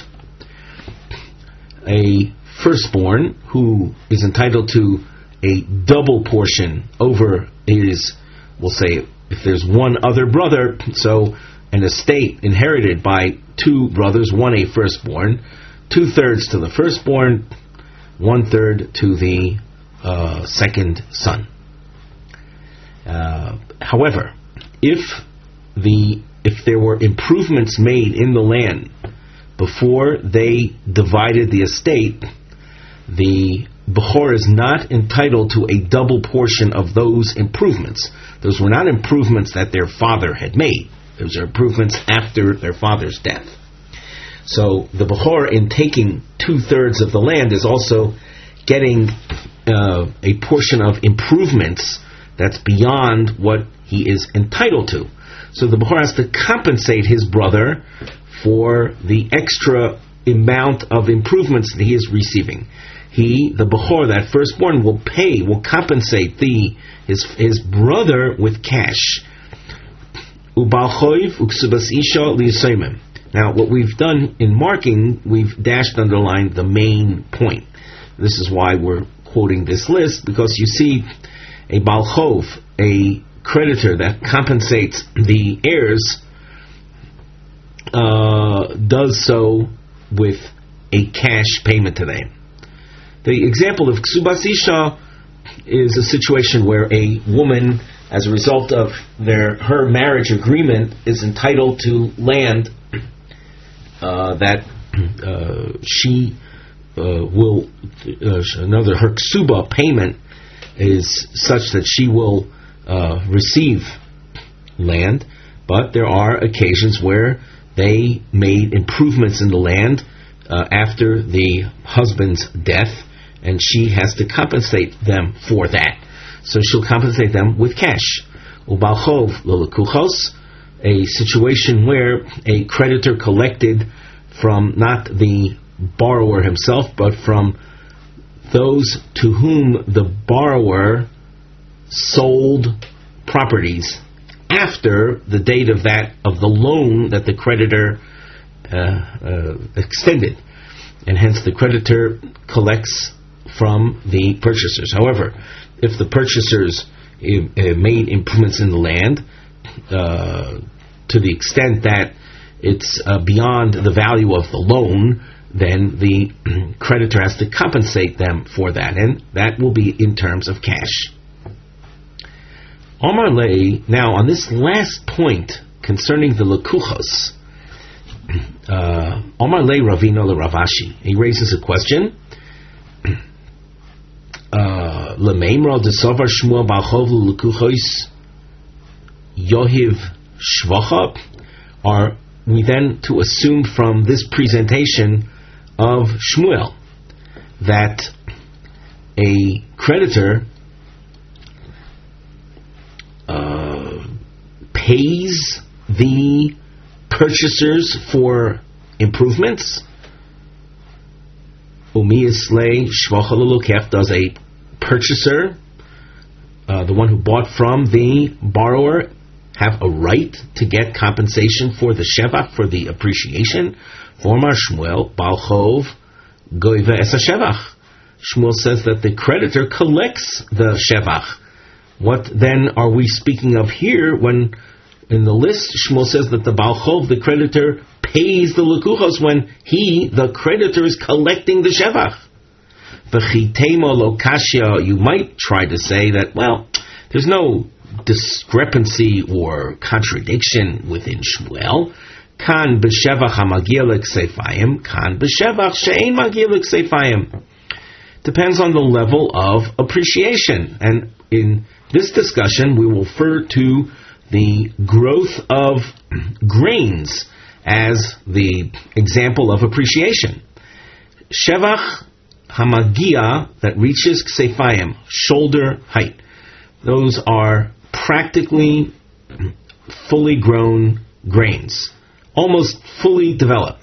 a firstborn who is entitled to a double portion over his, we'll say, if there's one other brother, so an estate inherited by two brothers, one a firstborn, two-thirds to the firstborn, one-third to the uh, second son. Uh, however, if the if there were improvements made in the land before they divided the estate, the Bechor is not entitled to a double portion of those improvements. Those were not improvements that their father had made. Those are improvements after their father's death. So the Bechor, in taking two-thirds of the land, is also getting uh, a portion of improvements that's beyond what he is entitled to. So the Bechor has to compensate his brother for the extra amount of improvements that he is receiving. He, the Bechor, that firstborn, will pay, will compensate the his his brother with cash. Ubalchoiv uksubas isha liyaseimim. Now, what we've done in marking, we've dashed underlined the main point. This is why we're quoting this list, because you see a balchov, a creditor that compensates the heirs, uh, does so with a cash payment to them. The example of Ksubas Isha is a situation where a woman, as a result of their her marriage agreement, is entitled to land uh, that uh, she uh, will, uh, another, her Ksuba payment is such that she will uh, receive land, but there are occasions where they made improvements in the land uh, after the husband's death, and she has to compensate them for that. So she'll compensate them with cash. Ubalchov lelekuchos, a situation where a creditor collected from not the borrower himself, but from those to whom the borrower sold properties after the date of that of the loan that the creditor uh, uh, extended, and hence the creditor collects from the purchasers. However, if the purchasers uh, made improvements in the land uh, to the extent that it's uh, beyond the value of the loan, then the creditor has to compensate them for that, and that will be in terms of cash. Omar Lei, now on this last point concerning the lekuchos, uh, Omar Lei Ravina le Ravashi, he raises a question. Lemeimra desavar Shmuel balchov lekuchos yohiv shvacha. Are we then to assume from this presentation of Shmuel that a creditor uh, pays the purchasers for improvements? Umiyaslei shvachalulukef, does a purchaser, uh, the one who bought from the borrower, have a right to get compensation for the shevach, for the appreciation? Formar Shmuel balchov goive es shevach. Shmuel says that the creditor collects the shevach. What then are we speaking of here when in the list Shmuel says that the balchov, the creditor, pays the lekuchos when he, the creditor, is collecting the shevach? V'chitema lo kashya, you might try to say that, well, there's no discrepancy or contradiction within Shmuel. Kan b'shevach hamagia l'ksefayim, kan b'shevach she'ein magia l'ksefayim. Depends on the level of appreciation. And in this discussion, we will refer to the growth of grains as the example of appreciation. Shevach hamagia, that reaches ksefayim, shoulder height. Those are practically fully grown grains, almost fully developed.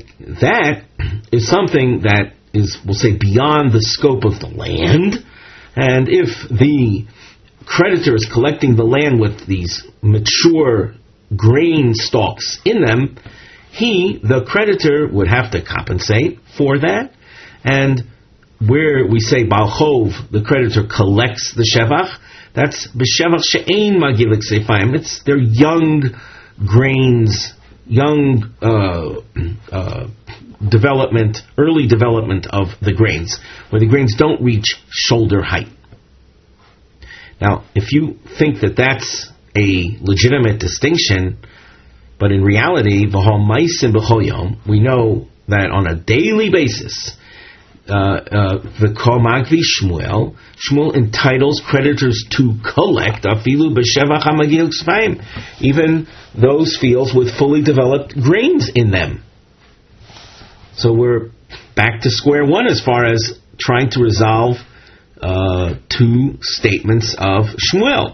That is something that is, we'll say, beyond the scope of the land, And if the creditor is collecting the land with these mature grain stalks in them, he, the creditor, would have to compensate for that. And where we say Baal Chov, the creditor collects the shevach, that's b'shevach she'ein magil ksefayim. It's their young grains, young uh, uh, development, early development of the grains, where the grains don't reach shoulder height. Now, if you think that that's a legitimate distinction, but in reality, v'hol maisim b'chol yom, we know that on a daily basis, uh, uh, the Kol Magvi Shmuel, Shmuel entitles creditors to collect afilu b'shevach hamagil ksefayim, even those fields with fully developed grains in them. So we're back to square one as far as trying to resolve uh, two statements of Shmuel.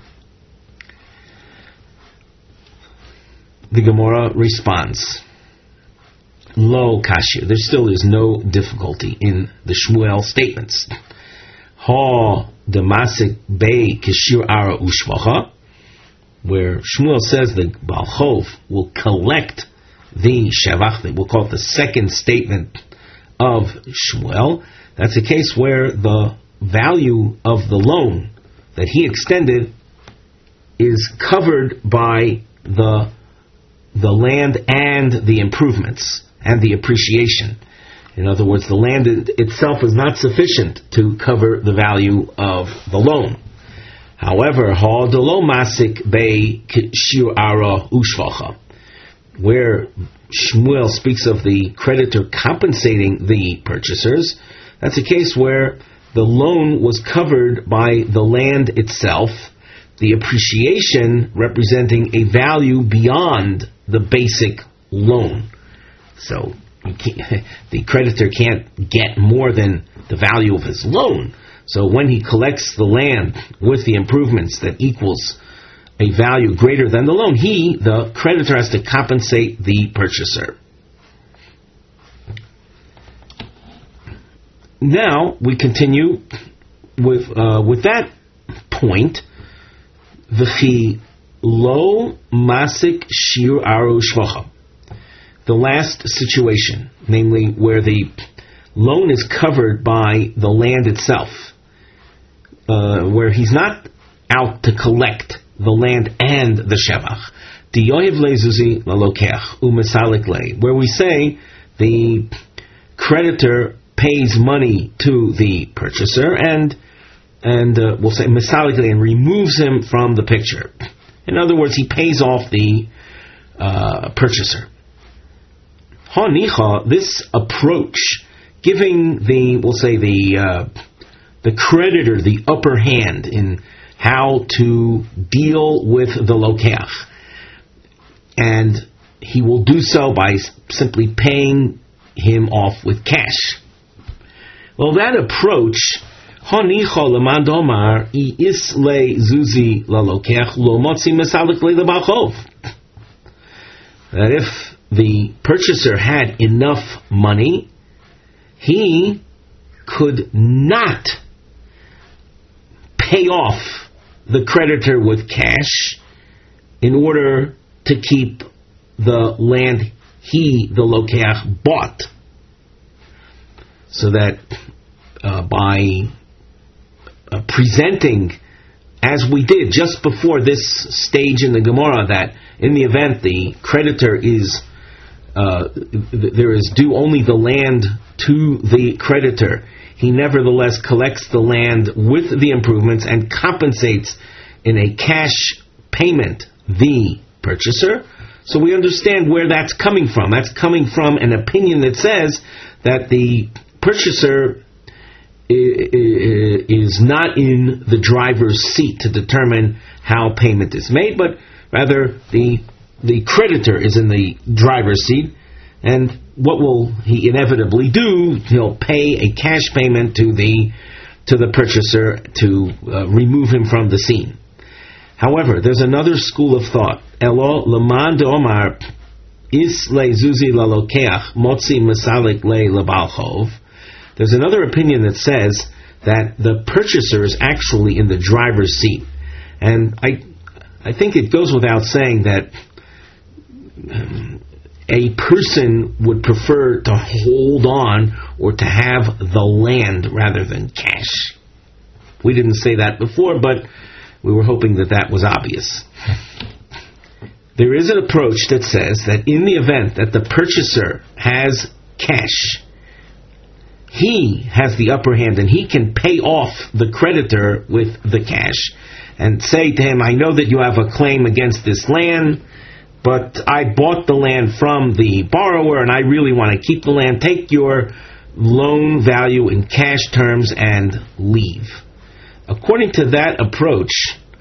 The Gemara responds, Lo kashir. There still is no difficulty in the Shmuel statements. Ha demasik bei kashir ara ushvacha, where Shmuel says the Baal Chov will collect the shevach, we'll call it the second statement of Shmuel. That's a case where the value of the loan that he extended is covered by the the land and the improvements and the appreciation. In other words, the land itself is not sufficient to cover the value of the loan. However, ha delo masik bei shir ara ushvacha, where Shmuel speaks of the creditor compensating the purchasers, that's a case where the loan was covered by the land itself, the appreciation representing a value beyond the basic loan. So you can't, the creditor can't get more than the value of his loan. So when he collects the land with the improvements that equals a value greater than the loan, he, the creditor, has to compensate the purchaser. Now we continue with uh, with that point. V'chi lo masik shir aru shvacha. The last situation, namely where the loan is covered by the land itself, uh, where he's not out to collect the land and the shevach. Diyohiv lezuzi lalokech umesalik le, where we say the creditor pays money to the purchaser and and uh, we'll say mesalik le, and removes him from the picture. In other words, he pays off the uh, purchaser. Hanicha, this approach, giving the we'll say the uh, the creditor the upper hand in how to deal with the lokeach, and he will do so by simply paying him off with cash. Well, that approach, hanicha lemandomar I is le zuzi la lokeach lo motzi mesalik le Baal Chov, that if the purchaser had enough money, he could not pay off the creditor with cash in order to keep the land he, the lokeach, bought. So that uh, by uh, presenting, as we did just before this stage in the Gemara, that in the event the creditor is uh, th- there is due only the land to the creditor, he nevertheless collects the land with the improvements and compensates in a cash payment the purchaser. So we understand where that's coming from. That's coming from an opinion that says that the purchaser is not in the driver's seat to determine how payment is made, but rather the the creditor is in the driver's seat, and what will he inevitably do? He'll pay a cash payment to the to the purchaser to uh, remove him from the scene. However, there's another school of thought. Elo leman de omar is le zuzi la lokeach motzi mesalik le le Baal Chov. There's another opinion that says that the purchaser is actually in the driver's seat. And I, I think it goes without saying that um, a person would prefer to hold on or to have the land rather than cash. We didn't say that before, but we were hoping that that was obvious. There is an approach that says that in the event that the purchaser has cash, he has the upper hand and he can pay off the creditor with the cash and say to him, I know that you have a claim against this land, but I bought the land from the borrower and I really want to keep the land. Take your loan value in cash terms and leave. According to that approach,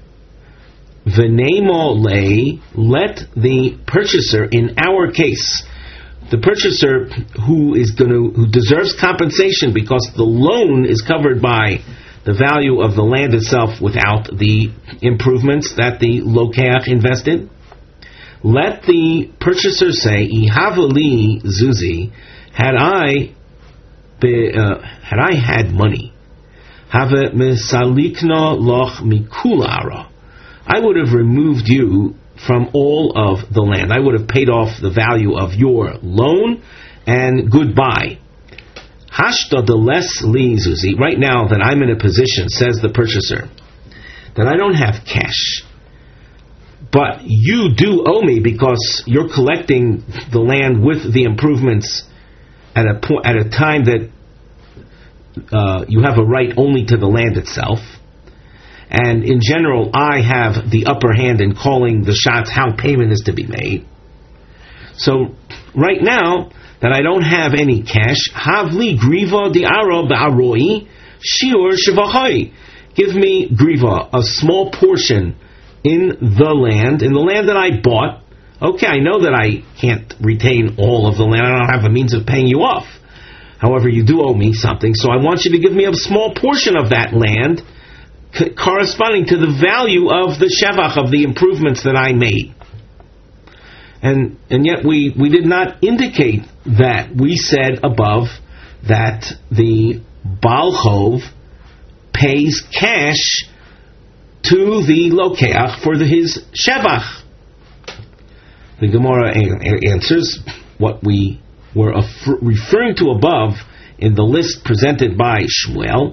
V'nemo lei, let the purchaser, in our case, the purchaser who is going to, who deserves compensation because the loan is covered by the value of the land itself without the improvements that the lokeach invested. Let the purchaser say, "Ihavali zuzi, had I, be, uh, had I had money, have misalikna loch mikulara, I would have removed you from all of the land. I would have paid off the value of your loan, and goodbye. Hashta de les li zuzi. Right now that I'm in a position," says the purchaser, "that I don't have cash, but you do owe me because you're collecting the land with the improvements at a po- at a time that uh, you have a right only to the land itself. And in general, I have the upper hand in calling the shots how payment is to be made. So right now that I don't have any cash, havli griva di'ara ba'aroi shiur shivachai. Give me griva, a small portion in the land, in the land that I bought. Okay, I know that I can't retain all of the land. I don't have a means of paying you off. However, you do owe me something, so I want you to give me a small portion of that land c- corresponding to the value of the shevach, of the improvements that I made." And and yet we, we did not indicate that. We said above that the Baal Chov pays cash to the Lokeach for the, his Shevach. The Gemara a- answers what we were af- referring to above in the list presented by Shmuel.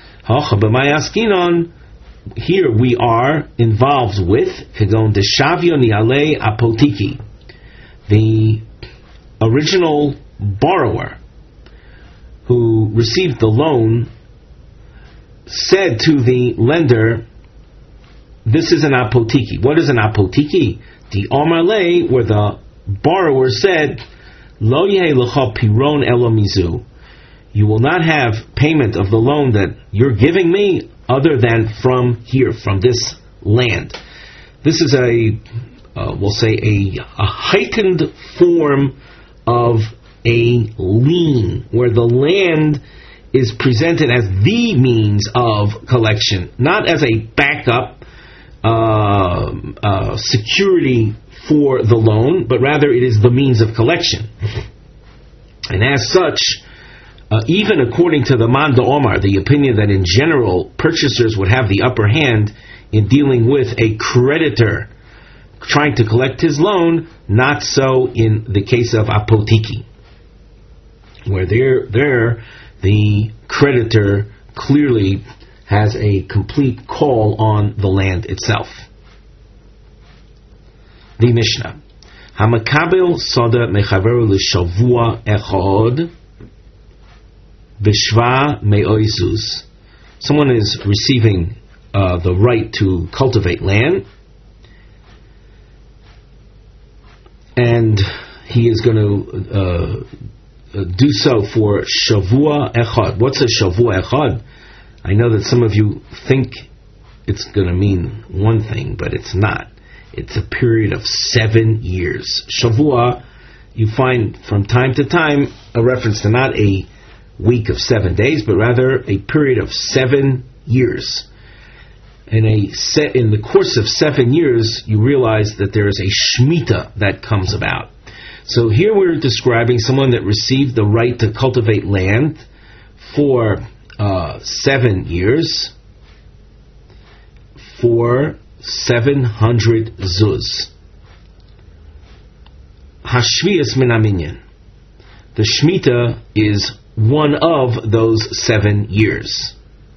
Here we are involved with Kagon Deshavio Niale Apotiki, the original borrower who received the loan said to the lender, "This is an apotiki." What is an apotiki? The Omarle, where the borrower said, "Lo yehe lecha piron elo mizu." You will not have payment of the loan that you're giving me other than from here, from this land. This is a, uh, we'll say, a, a heightened form of a lien, where the land is presented as the means of collection, not as a backup uh, uh, security for the loan, but rather it is the means of collection. And as such, uh, even according to the Manda Omar, the opinion that in general purchasers would have the upper hand in dealing with a creditor trying to collect his loan, not so in the case of apotiki, where there, there the creditor clearly has a complete call on the land itself. The Mishnah: Hamakabel soda mechaveru l'shavua echad b'shva me'oizus. Someone is receiving uh, the right to cultivate land, and he is going to uh, do so for shavua echad. What's a shavua echad? I know that some of you think it's going to mean one thing, but it's not. It's a period of seven years. Shavua, you find from time to time a reference to not a week of seven days, but rather a period of seven years. In a set, in the course of seven years, you realize that there is a shemitah that comes about. So here we're describing someone that received the right to cultivate land for uh, seven years for seven hundred zuz. Hashvias min haminyan. The Shemitah is one of those seven years.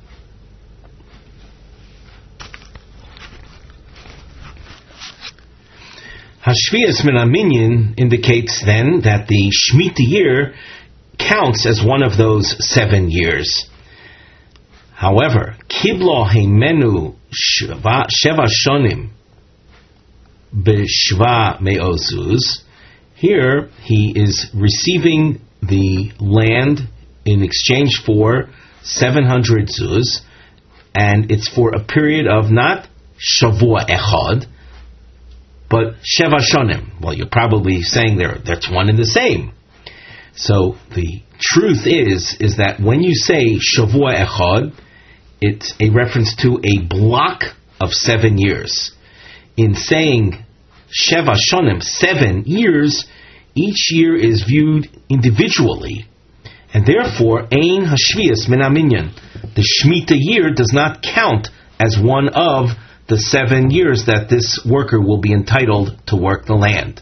Hashvias min haminyan indicates then that the Shemitah year counts as one of those seven years. However, Kiblo heimenu sheva shonim b'shva me'ozuz. Here he is receiving the land in exchange for seven hundred zuz, and it's for a period of not shavua echad, but sheva shonim. Well, you're probably saying there that's one and the same. So the truth is, is that when you say shavua echad, it's a reference to a block of seven years. In saying sheva shonim, seven years, each year is viewed individually, and therefore ein hashvias min haminyan. The Shemitah year does not count as one of the seven years that this worker will be entitled to work the land.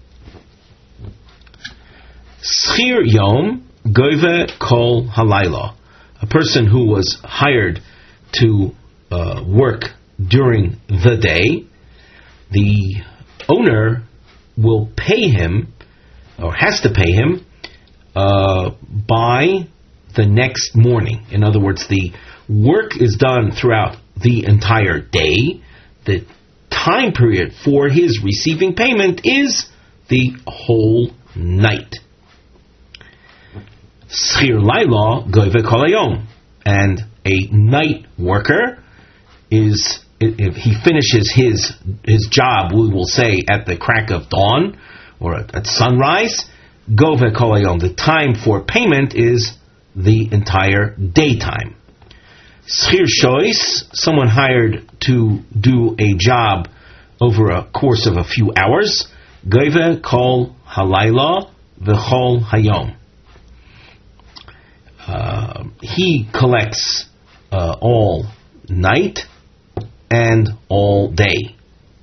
Schir yom goive kol halayla. A person who was hired to uh, work during the day, the owner will pay him, or has to pay him, uh, by the next morning. In other words, the work is done throughout the entire day. The time period for his receiving payment is the whole night. Schir layla goive kol hayom. And a night worker is, if he finishes his his job, we will say at the crack of dawn or at, at sunrise, gove kol hayom. The time for payment is the entire daytime. Schir shois, someone hired to do a job over a course of a few hours, gove kol halayla v'chol hayom. Uh, he collects uh, all night and all day.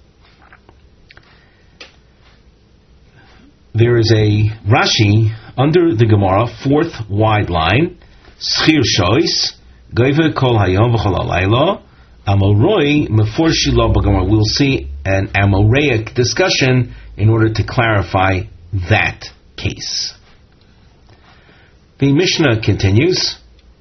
There is a Rashi under the Gemara, fourth wide line, Schir shois, goive kol hayom v'chol halayla, amoroi meforshi lo b'Gemara. We'll see an Amoraic discussion in order to clarify that case. The Mishnah continues.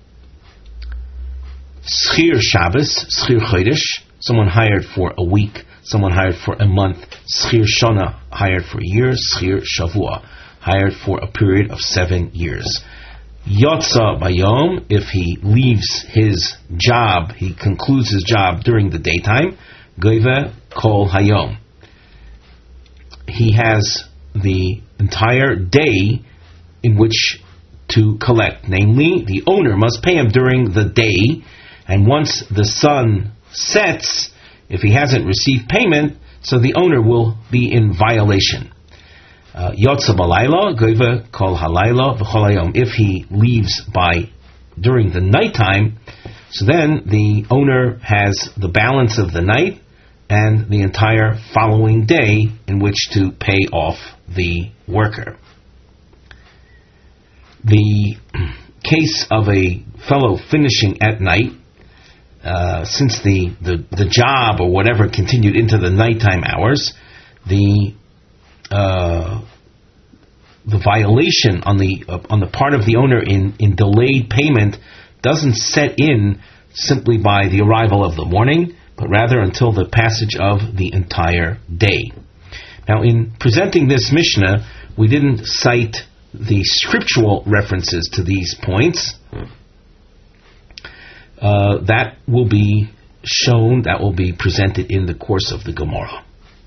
Schir Shabbos, Schir Chodesh, someone hired for a week, someone hired for a month. Schir Shana, hired for a year. Schir Shavua, hired for a period of seven years. Yotza Bayom, if he leaves his job, he concludes his job during the daytime. Goive Kol Hayom. He has the entire day in which to collect. Namely, the owner must pay him during the day, and once the sun sets, if he hasn't received payment, so the owner will be in violation. Yotza balayla, goive kol halayla v'chol hayom. If he leaves by during the nighttime, so then the owner has the balance of the night and the entire following day in which to pay off the worker. The case of a fellow finishing at night, uh, since the, the, the job or whatever continued into the nighttime hours, the uh, the violation on the uh, on the part of the owner in, in delayed payment doesn't set in simply by the arrival of the morning, but rather until the passage of the entire day. Now, in presenting this Mishnah, we didn't cite the scriptural references to these points. Uh, that will be shown, that will be presented in the course of the Gemara.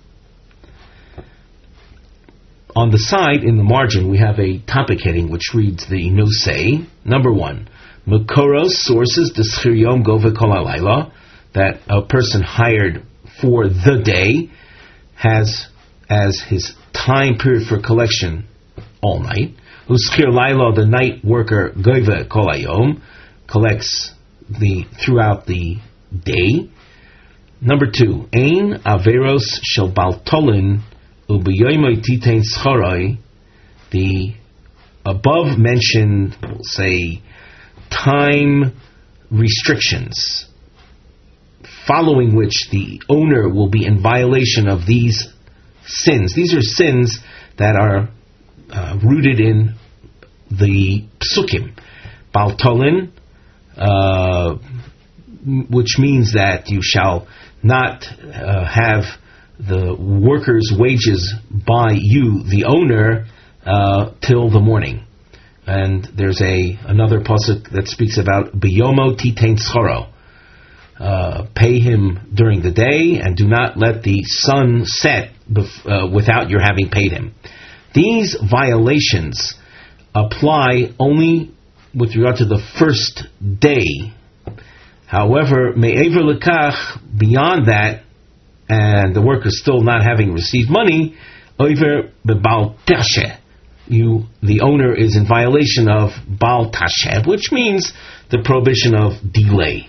On the side, in the margin, we have a topic heading which reads the Nosei. Number one, Makoros, sources, the Schir Yom Gove Kol Halayla, that a person hired for the day has as his time period for collection all night. Uschir Laila, the night worker, Goive Kol Hayom, collects the throughout the day. Number two, ein averos shel baltolin u'beyoymoi titein schoroi. The above mentioned, we'll say, time restrictions, following which the owner will be in violation of these sins. These are sins that are uh, rooted in the psukim. Baltolin, uh, which means that you shall not uh, have the worker's wages by you, the owner, uh, till the morning. And there's a another pasuk that speaks about biyomo titein schoro. Uh, pay him during the day, and do not let the sun set bef- uh, without your having paid him. These violations apply only with regard to the first day. However, me'ever lekach, beyond that, and the worker still not having received money, over bebal tashe, you, the owner, is in violation of bal tashe, which means the prohibition of delay.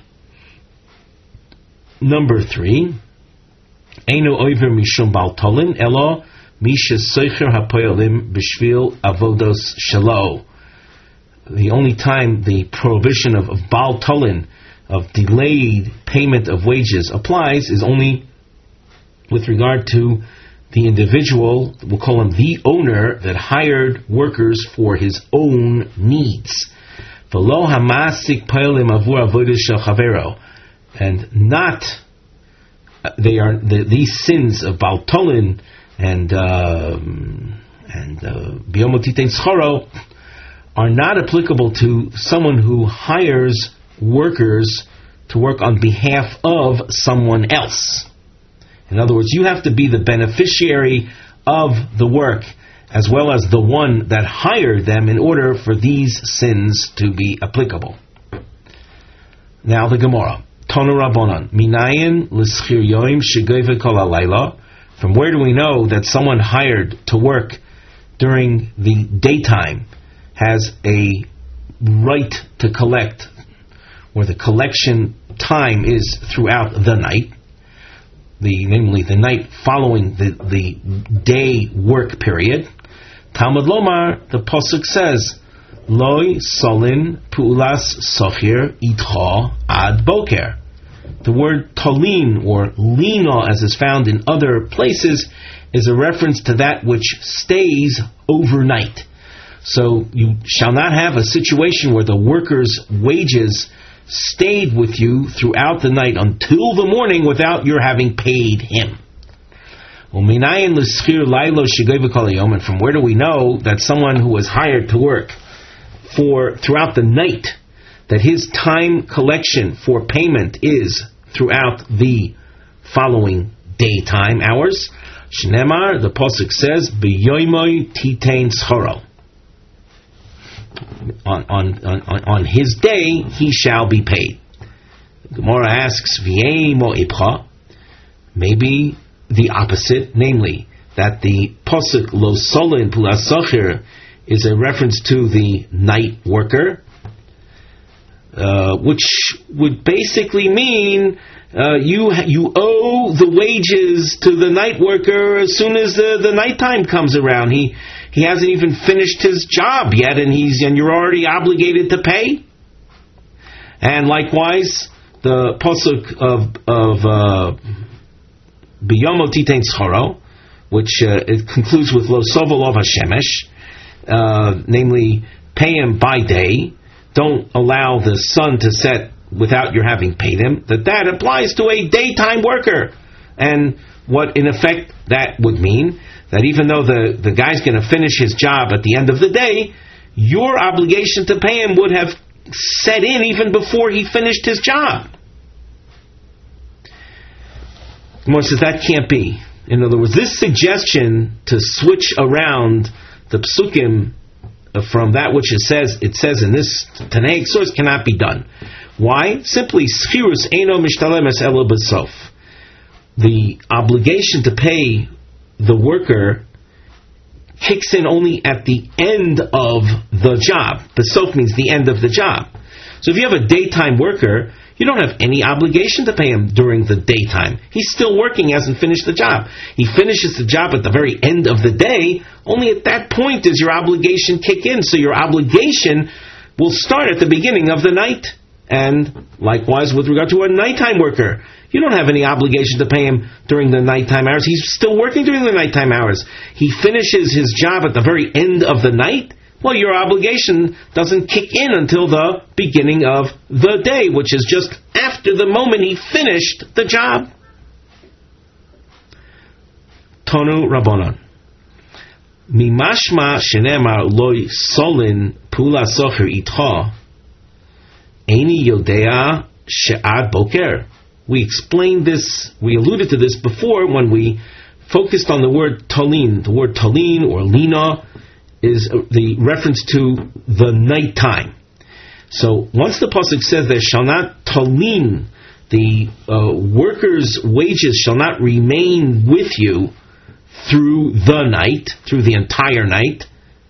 Number three, eino over mishum baltolin elo misha soicher hapoyalim b'shvil avodos shelo. The only time the prohibition of, of baltolin, of delayed payment of wages, applies is only with regard to the individual, we'll call him the owner, that hired workers for his own needs. V'lo hamasik poyalim avur avodos shel chavero. And not, they are the, these sins of baltolin and uh, and biyomo titein schoro are not applicable to someone who hires workers to work on behalf of someone else. In other words, you have to be the beneficiary of the work as well as the one that hired them in order for these sins to be applicable. Now the Gemara. Tonu Rabbanan, Minayin l'schir yoim shegove kol halayla. From where do we know that someone hired to work during the daytime has a right to collect, where the collection time is throughout the night, the namely the night following the, the day work period? Talmud Lomar, the pasuk says, Loi solin pu'ulas sochir itcha ad boker. The word tolin, or lina, as is found in other places, is a reference to that which stays overnight. So you shall not have a situation where the worker's wages stayed with you throughout the night until the morning without your having paid him. And from where do we know that someone who was hired to work for throughout the night, that his time collection for payment is throughout the following daytime hours? Shnemar, the pasuk says, "B'yoymoi titein schoro." On on on on his day he shall be paid. Gemara asks, "V'yemo ipcha." Maybe the opposite, namely that the pasuk lo solin pulas sochir is a reference to the night worker, uh, which would basically mean uh, you you owe the wages to the night worker as soon as the, the nighttime comes around. He he hasn't even finished his job yet, and he's and you're already obligated to pay. And likewise, the pasuk of of uh, biyomo titein schoro, which uh, it concludes with lo sovolov hashemesh. Uh, namely, pay him by day. Don't allow the sun to set without your having paid him. That that applies to a daytime worker. And what in effect that would mean, that even though the, the guy's going to finish his job at the end of the day, your obligation to pay him would have set in even before he finished his job. Gemara says that can't be. In other words, this suggestion to switch around the psukim from that which it says it says in this Tanaic source cannot be done. Why? Simply, schirus eino mishtalemes elo b'sof. The obligation to pay the worker kicks in only at the end of the job. B'sof means the end of the job. So if you have a daytime worker, you don't have any obligation to pay him during the daytime. He's still working, he hasn't finished the job. He finishes the job at the very end of the day. Only at that point does your obligation kick in. So your obligation will start at the beginning of the night. And likewise with regard to a nighttime worker, you don't have any obligation to pay him during the nighttime hours. He's still working during the nighttime hours. He finishes his job at the very end of the night. Well, your obligation doesn't kick in until the beginning of the day, which is just after the moment he finished the job. Tonu Rabbanan. Mimashma shenemar loy solin pula socher itcha eini yodea she'ad boker. We explained this, we alluded to this before when we focused on the word talin. The word talin or lina is the reference to the nighttime. So once the pasuk says there shall not talin, the uh, worker's wages shall not remain with you through the night, through the entire night.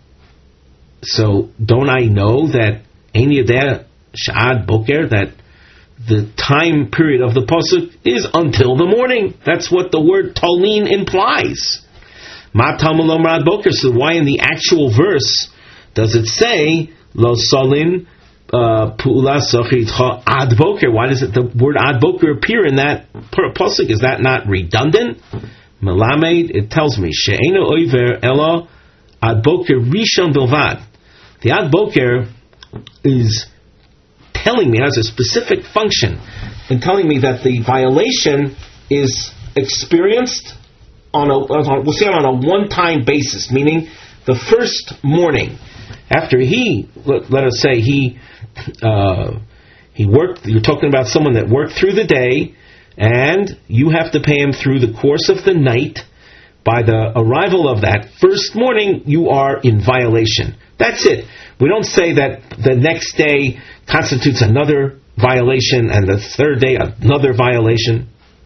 So don't I know that ein yodea she'ad boker, that the time period of the pasuk is until the morning. That's what the word talin implies. So why in the actual verse does it say lo solin pu'ula sochitcha ad boker? Why does it the word ad boker appear in that pasuk? Is that not redundant? Melamed, it tells me she'eino oiver elo ad boker rishon bilvad. The ad boker is telling me, has a specific function in telling me that the violation is experienced on a, we'll say on a one-time basis, meaning the first morning after he, let, let us say he uh, he worked, you're talking about someone that worked through the day, and you have to pay him through the course of the night. By the arrival of that first morning, you are in violation. That's it. We don't say that the next day constitutes another violation and the third day another violation.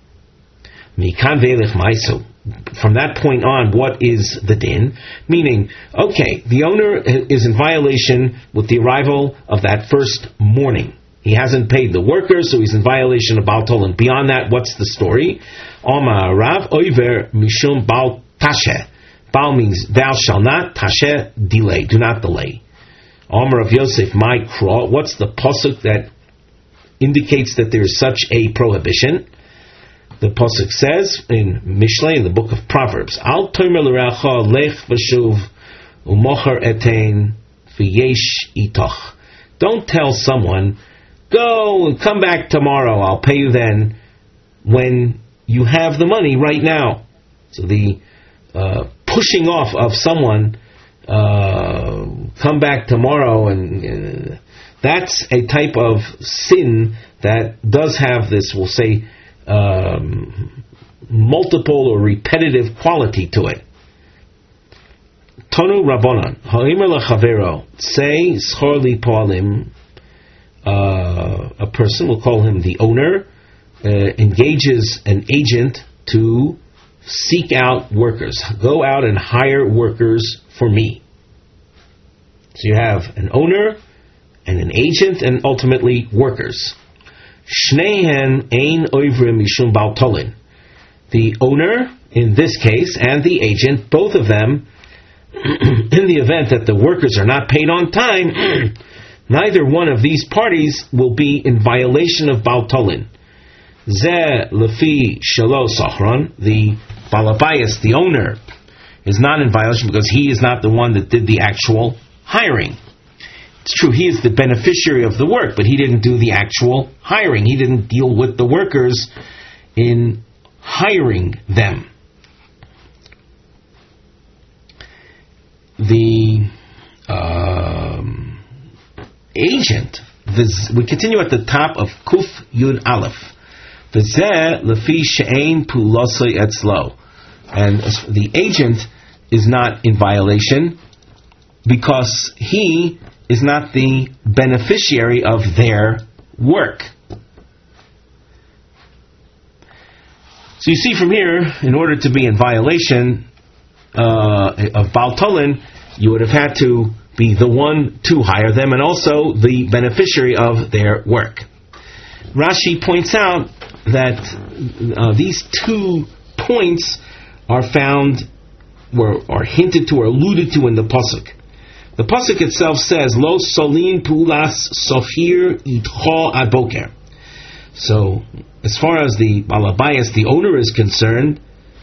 Mikan ve'elech maiso. From that point on, what is the din? Meaning, okay, the owner is in violation with the arrival of that first morning. He hasn't paid the workers, so he's in violation of Baal Tolin. Beyond that, what's the story? Omar Rav Oiver Mishum Baal Tashe. Baal means thou shall not, Tashe, delay, do not delay. Omar of Yosef, my craw. What's the pasuk that indicates that there's such a prohibition? The pasuk says in Mishlei, in the book of Proverbs, Al tomer l'reacha lech v'shuv u'mocher etein v'yesh itoch. Don't tell someone, go and come back tomorrow, I'll pay you then, when you have the money right now. So the uh, pushing off of someone, uh, come back tomorrow, and uh, that's a type of sin that does have this, we'll say, um, multiple or repetitive quality to it. Tonu Rabbanan, Ha'imar L'Chavero, say, Schor Li Poalim, a person, we'll call him the owner, uh, engages an agent to seek out workers. Go out and hire workers for me. So you have an owner and an agent and ultimately workers. Shneihen ein oivrim mishum Baal Tolin. The owner, in this case, and the agent, both of them, in the event that the workers are not paid on time, neither one of these parties will be in violation of Baal Tolin. Zeh lefi shelo sachron, the balabayas, the owner, is not in violation because he is not the one that did the actual hiring. It's true, he is the beneficiary of the work, but he didn't do the actual hiring. He didn't deal with the workers in hiring them. The um, agent, the, we continue at the top of Kuf Yud Aleph. The Zeh lefi she'ein pulosei etzlo. And the agent is not in violation because he is not the beneficiary of their work. So you see from here, in order to be in violation uh, of Baal Tolin, you would have had to be the one to hire them and also the beneficiary of their work. Rashi points out that uh, these two points are found, or are hinted to or alluded to in the pasuk. The pasuk itself says, "Lo solim pulas sofir itcho ad boker." So, as far as the balabayas, the owner, is concerned,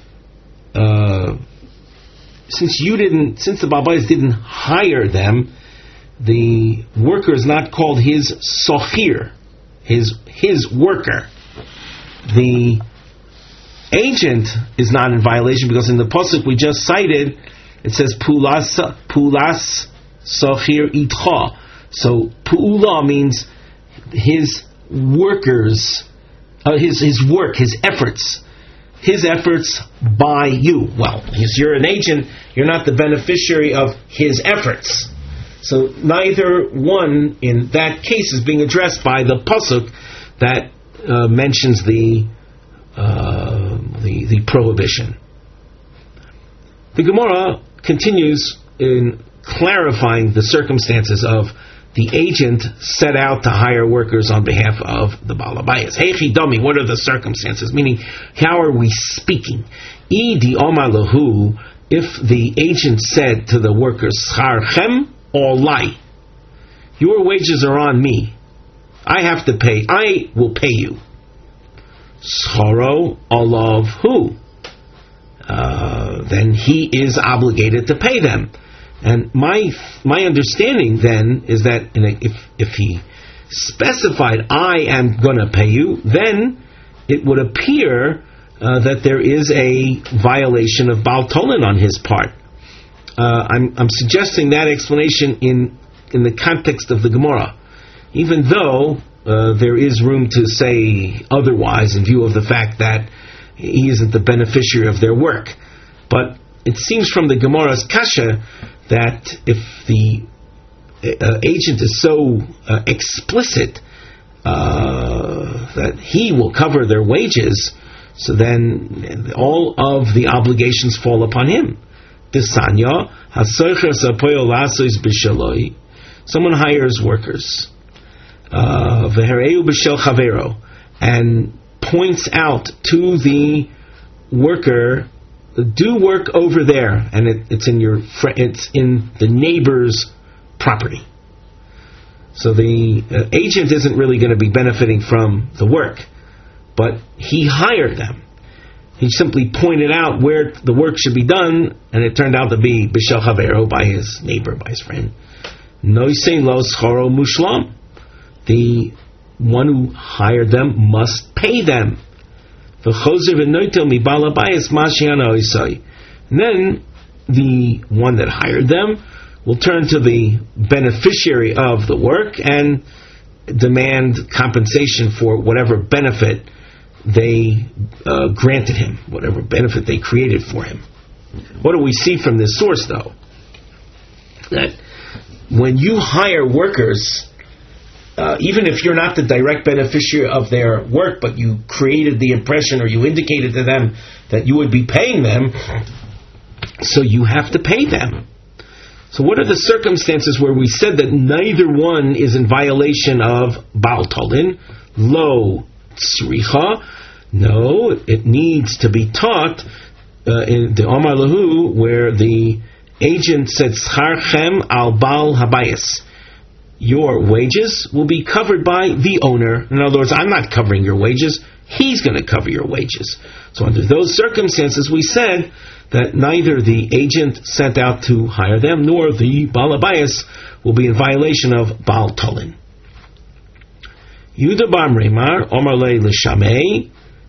uh, since you didn't, since the balabayas didn't hire them, the worker is not called his sochir, his his worker. The agent is not in violation because in the pasuk we just cited, it says pulas pulas sochir itcha. So pu'ula means his workers, uh, his his work, his efforts, his efforts by you. Well, because you're an agent, you're not the beneficiary of his efforts. So neither one in that case is being addressed by the pasuk that uh, mentions the, uh, the the prohibition. The Gemara continues in clarifying the circumstances of the agent set out to hire workers on behalf of the balabayas. Hey chidami, what are the circumstances? Meaning, how are we speaking? I di omar lahu, if the agent said to the workers, scharchem olai, your wages are on me, I have to pay, I will pay you. Scharo olav hu, uh, then he is obligated to pay them. And my my understanding then is that in a, if if he specified, I am going to pay you, then it would appear uh, that there is a violation of Baal Tolen on his part. Uh, I'm I'm suggesting that explanation in in the context of the Gemara, even though uh, there is room to say otherwise in view of the fact that he isn't the beneficiary of their work. But it seems from the Gemara's kasha that if the uh, agent is so uh, explicit uh, that he will cover their wages, so then all of the obligations fall upon him. Desanya, someone hires workers, v'hereu b'shel chavero, and points out to the worker, do work over there, and it, it's in your fr- it's in the neighbor's property. So the uh, agent isn't really going to be benefiting from the work, but he hired them. He simply pointed out where the work should be done, and it turned out to be b'shel chavero, by his neighbor, by his friend. Noisei lo scharo mushlam. The one who hired them must pay them. And then the one that hired them will turn to the beneficiary of the work and demand compensation for whatever benefit they uh, granted him, whatever benefit they created for him. What do we see from this source, though? That when you hire workers, Uh, even if you're not the direct beneficiary of their work, but you created the impression or you indicated to them that you would be paying them, so you have to pay them. So what are the circumstances where we said that neither one is in violation of Baal Tolen? Lo tzricha. No, it needs to be taught uh, in the Omar Lahu, where the agent said, Scharchem al Baal Habayis. Your wages will be covered by the owner. In other words, I'm not covering your wages. He's going to cover your wages. So under those circumstances, we said that neither the agent sent out to hire them nor the balabayas will be in violation of Baal Tolen. Yuda bar Mreimar, Omar le l'shamei.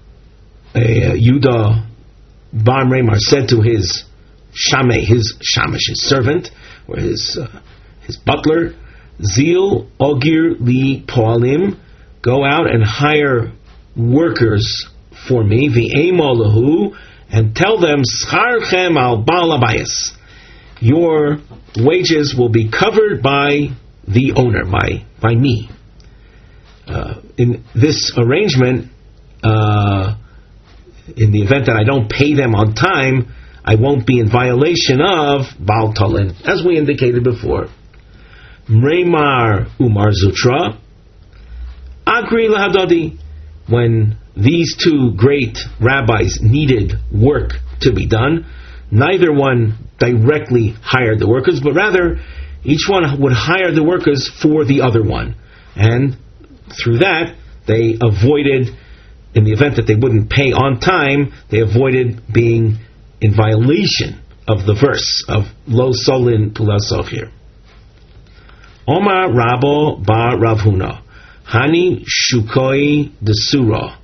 Yuda bar Mreimar said to his shamei, his shamish, his servant, or his uh, his butler, Zil ogir li poalim, go out and hire workers for me, v'emolahu, and tell them, Scharchem al balabayas, your wages will be covered by the owner, by by me. Uh, in this arrangement, uh, in the event that I don't pay them on time, I won't be in violation of Baal Tolen, as we indicated before. Mreimar Umar Zutra, Agri Lahadadi, when these two great rabbis needed work to be done, neither one directly hired the workers, but rather each one would hire the workers for the other one. And through that, they avoided, in the event that they wouldn't pay on time, they avoided being in violation of the verse of Lo Solin Pulasov here. Omar Rabo Bar Rav Huna, Hani Shukoi Desura.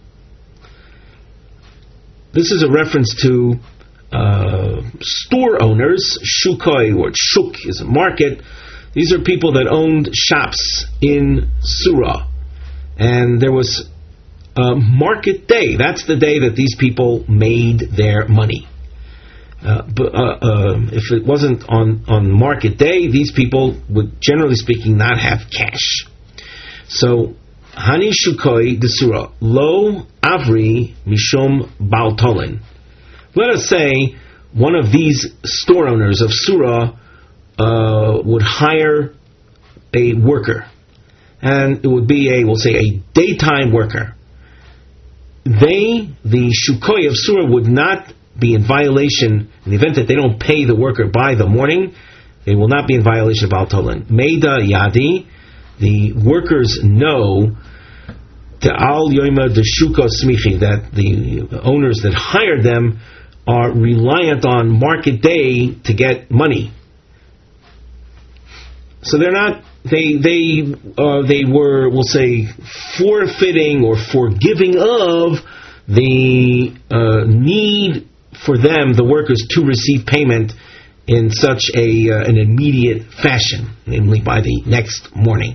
This is a reference to uh, store owners. Shukoi, or shuk is a market. These are people that owned shops in Surah. And there was a market day. That's the day that these people made their money. Uh, but uh, uh, if it wasn't on, on market day, these people would, generally speaking, not have cash. So, Hani Shukoi Desura, Lo Avri Mishom Baltolin. Let us say one of these store owners of Surah uh, would hire a worker. And it would be a, we'll say, a daytime worker. They, the Shukoi of Surah, would not be in violation in the event that they don't pay the worker by the morning. They will not be in violation of Baltolin. Meida Yadi, the workers know Ta'al Yoima Deshuka Smichi, that the owners that hired them are reliant on market day to get money. So they're not, they they uh, they were, we'll say, forfeiting or forgiving of the uh, need for them, the workers, to receive payment in such a uh, an immediate fashion, namely by the next morning.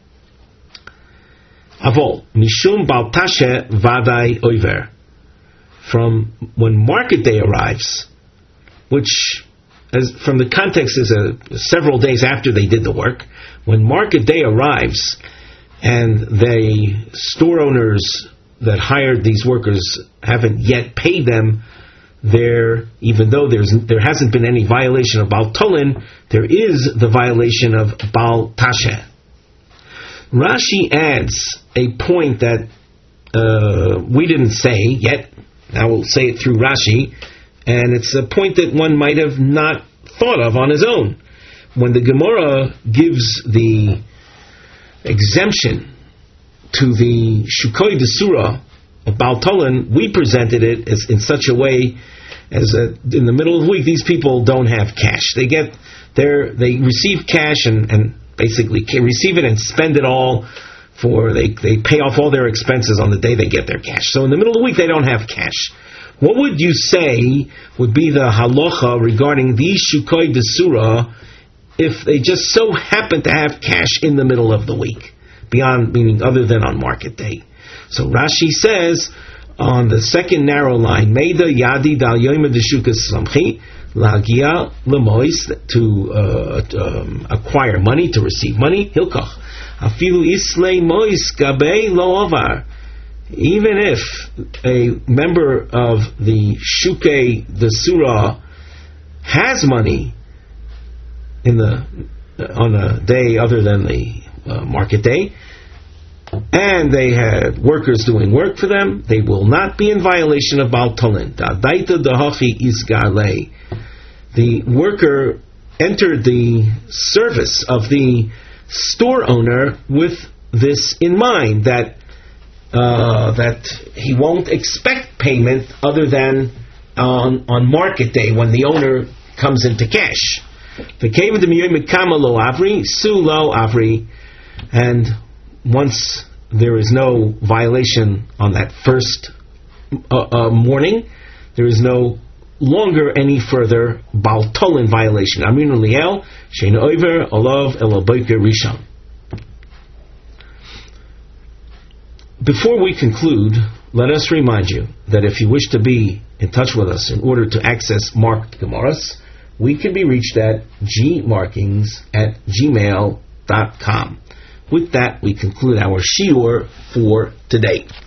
Avol mishum baltashe vadai oiver. From when market day arrives, which, as from the context, is a, several days after they did the work. When market day arrives, and the store owners that hired these workers haven't yet paid them, there, even though there's there hasn't been any violation of Baal Tolin, there is the violation of Baal Tashe. Rashi adds a point that uh, we didn't say yet. Now we'll say it through Rashi, and it's a point that one might have not thought of on his own. When the Gemara gives the exemption to the Shukoi Desura of Baal Tolin, we presented it as in such a way as a, in the middle of the week, these people don't have cash. They get their, they receive cash and, and basically can receive it and spend it all for, they, they pay off all their expenses on the day they get their cash. So in the middle of the week, they don't have cash. What would you say would be the halacha regarding these Shukoi Desura if they just so happen to have cash in the middle of the week, beyond, meaning other than on market day? So Rashi says on the second narrow line, Meida Yadi Dal Yoima Deshukas Samchi Lagia Lemois, to uh, um, acquire money, to receive money. Hilkach Afilu Islay Mois Gabe Lo Ovar. Even if a member of the Shukei Desura has money in the on a day other than the uh, market day, and they had workers doing work for them, they will not be in violation of Baal Tolin. The worker entered the service of the store owner with this in mind, that uh, that he won't expect payment other than on, on market day when the owner comes into cash. And once there is no violation on that first uh, uh, morning, there is no longer any further Baal Tolin violation. Aminu Liel, Shein Oiver, Olav, Eloboker Rishon. Before we conclude, let us remind you that if you wish to be in touch with us in order to access marked Gemaras, we can be reached at gmarkings at gmail dot com. With that, we conclude our shiur for today.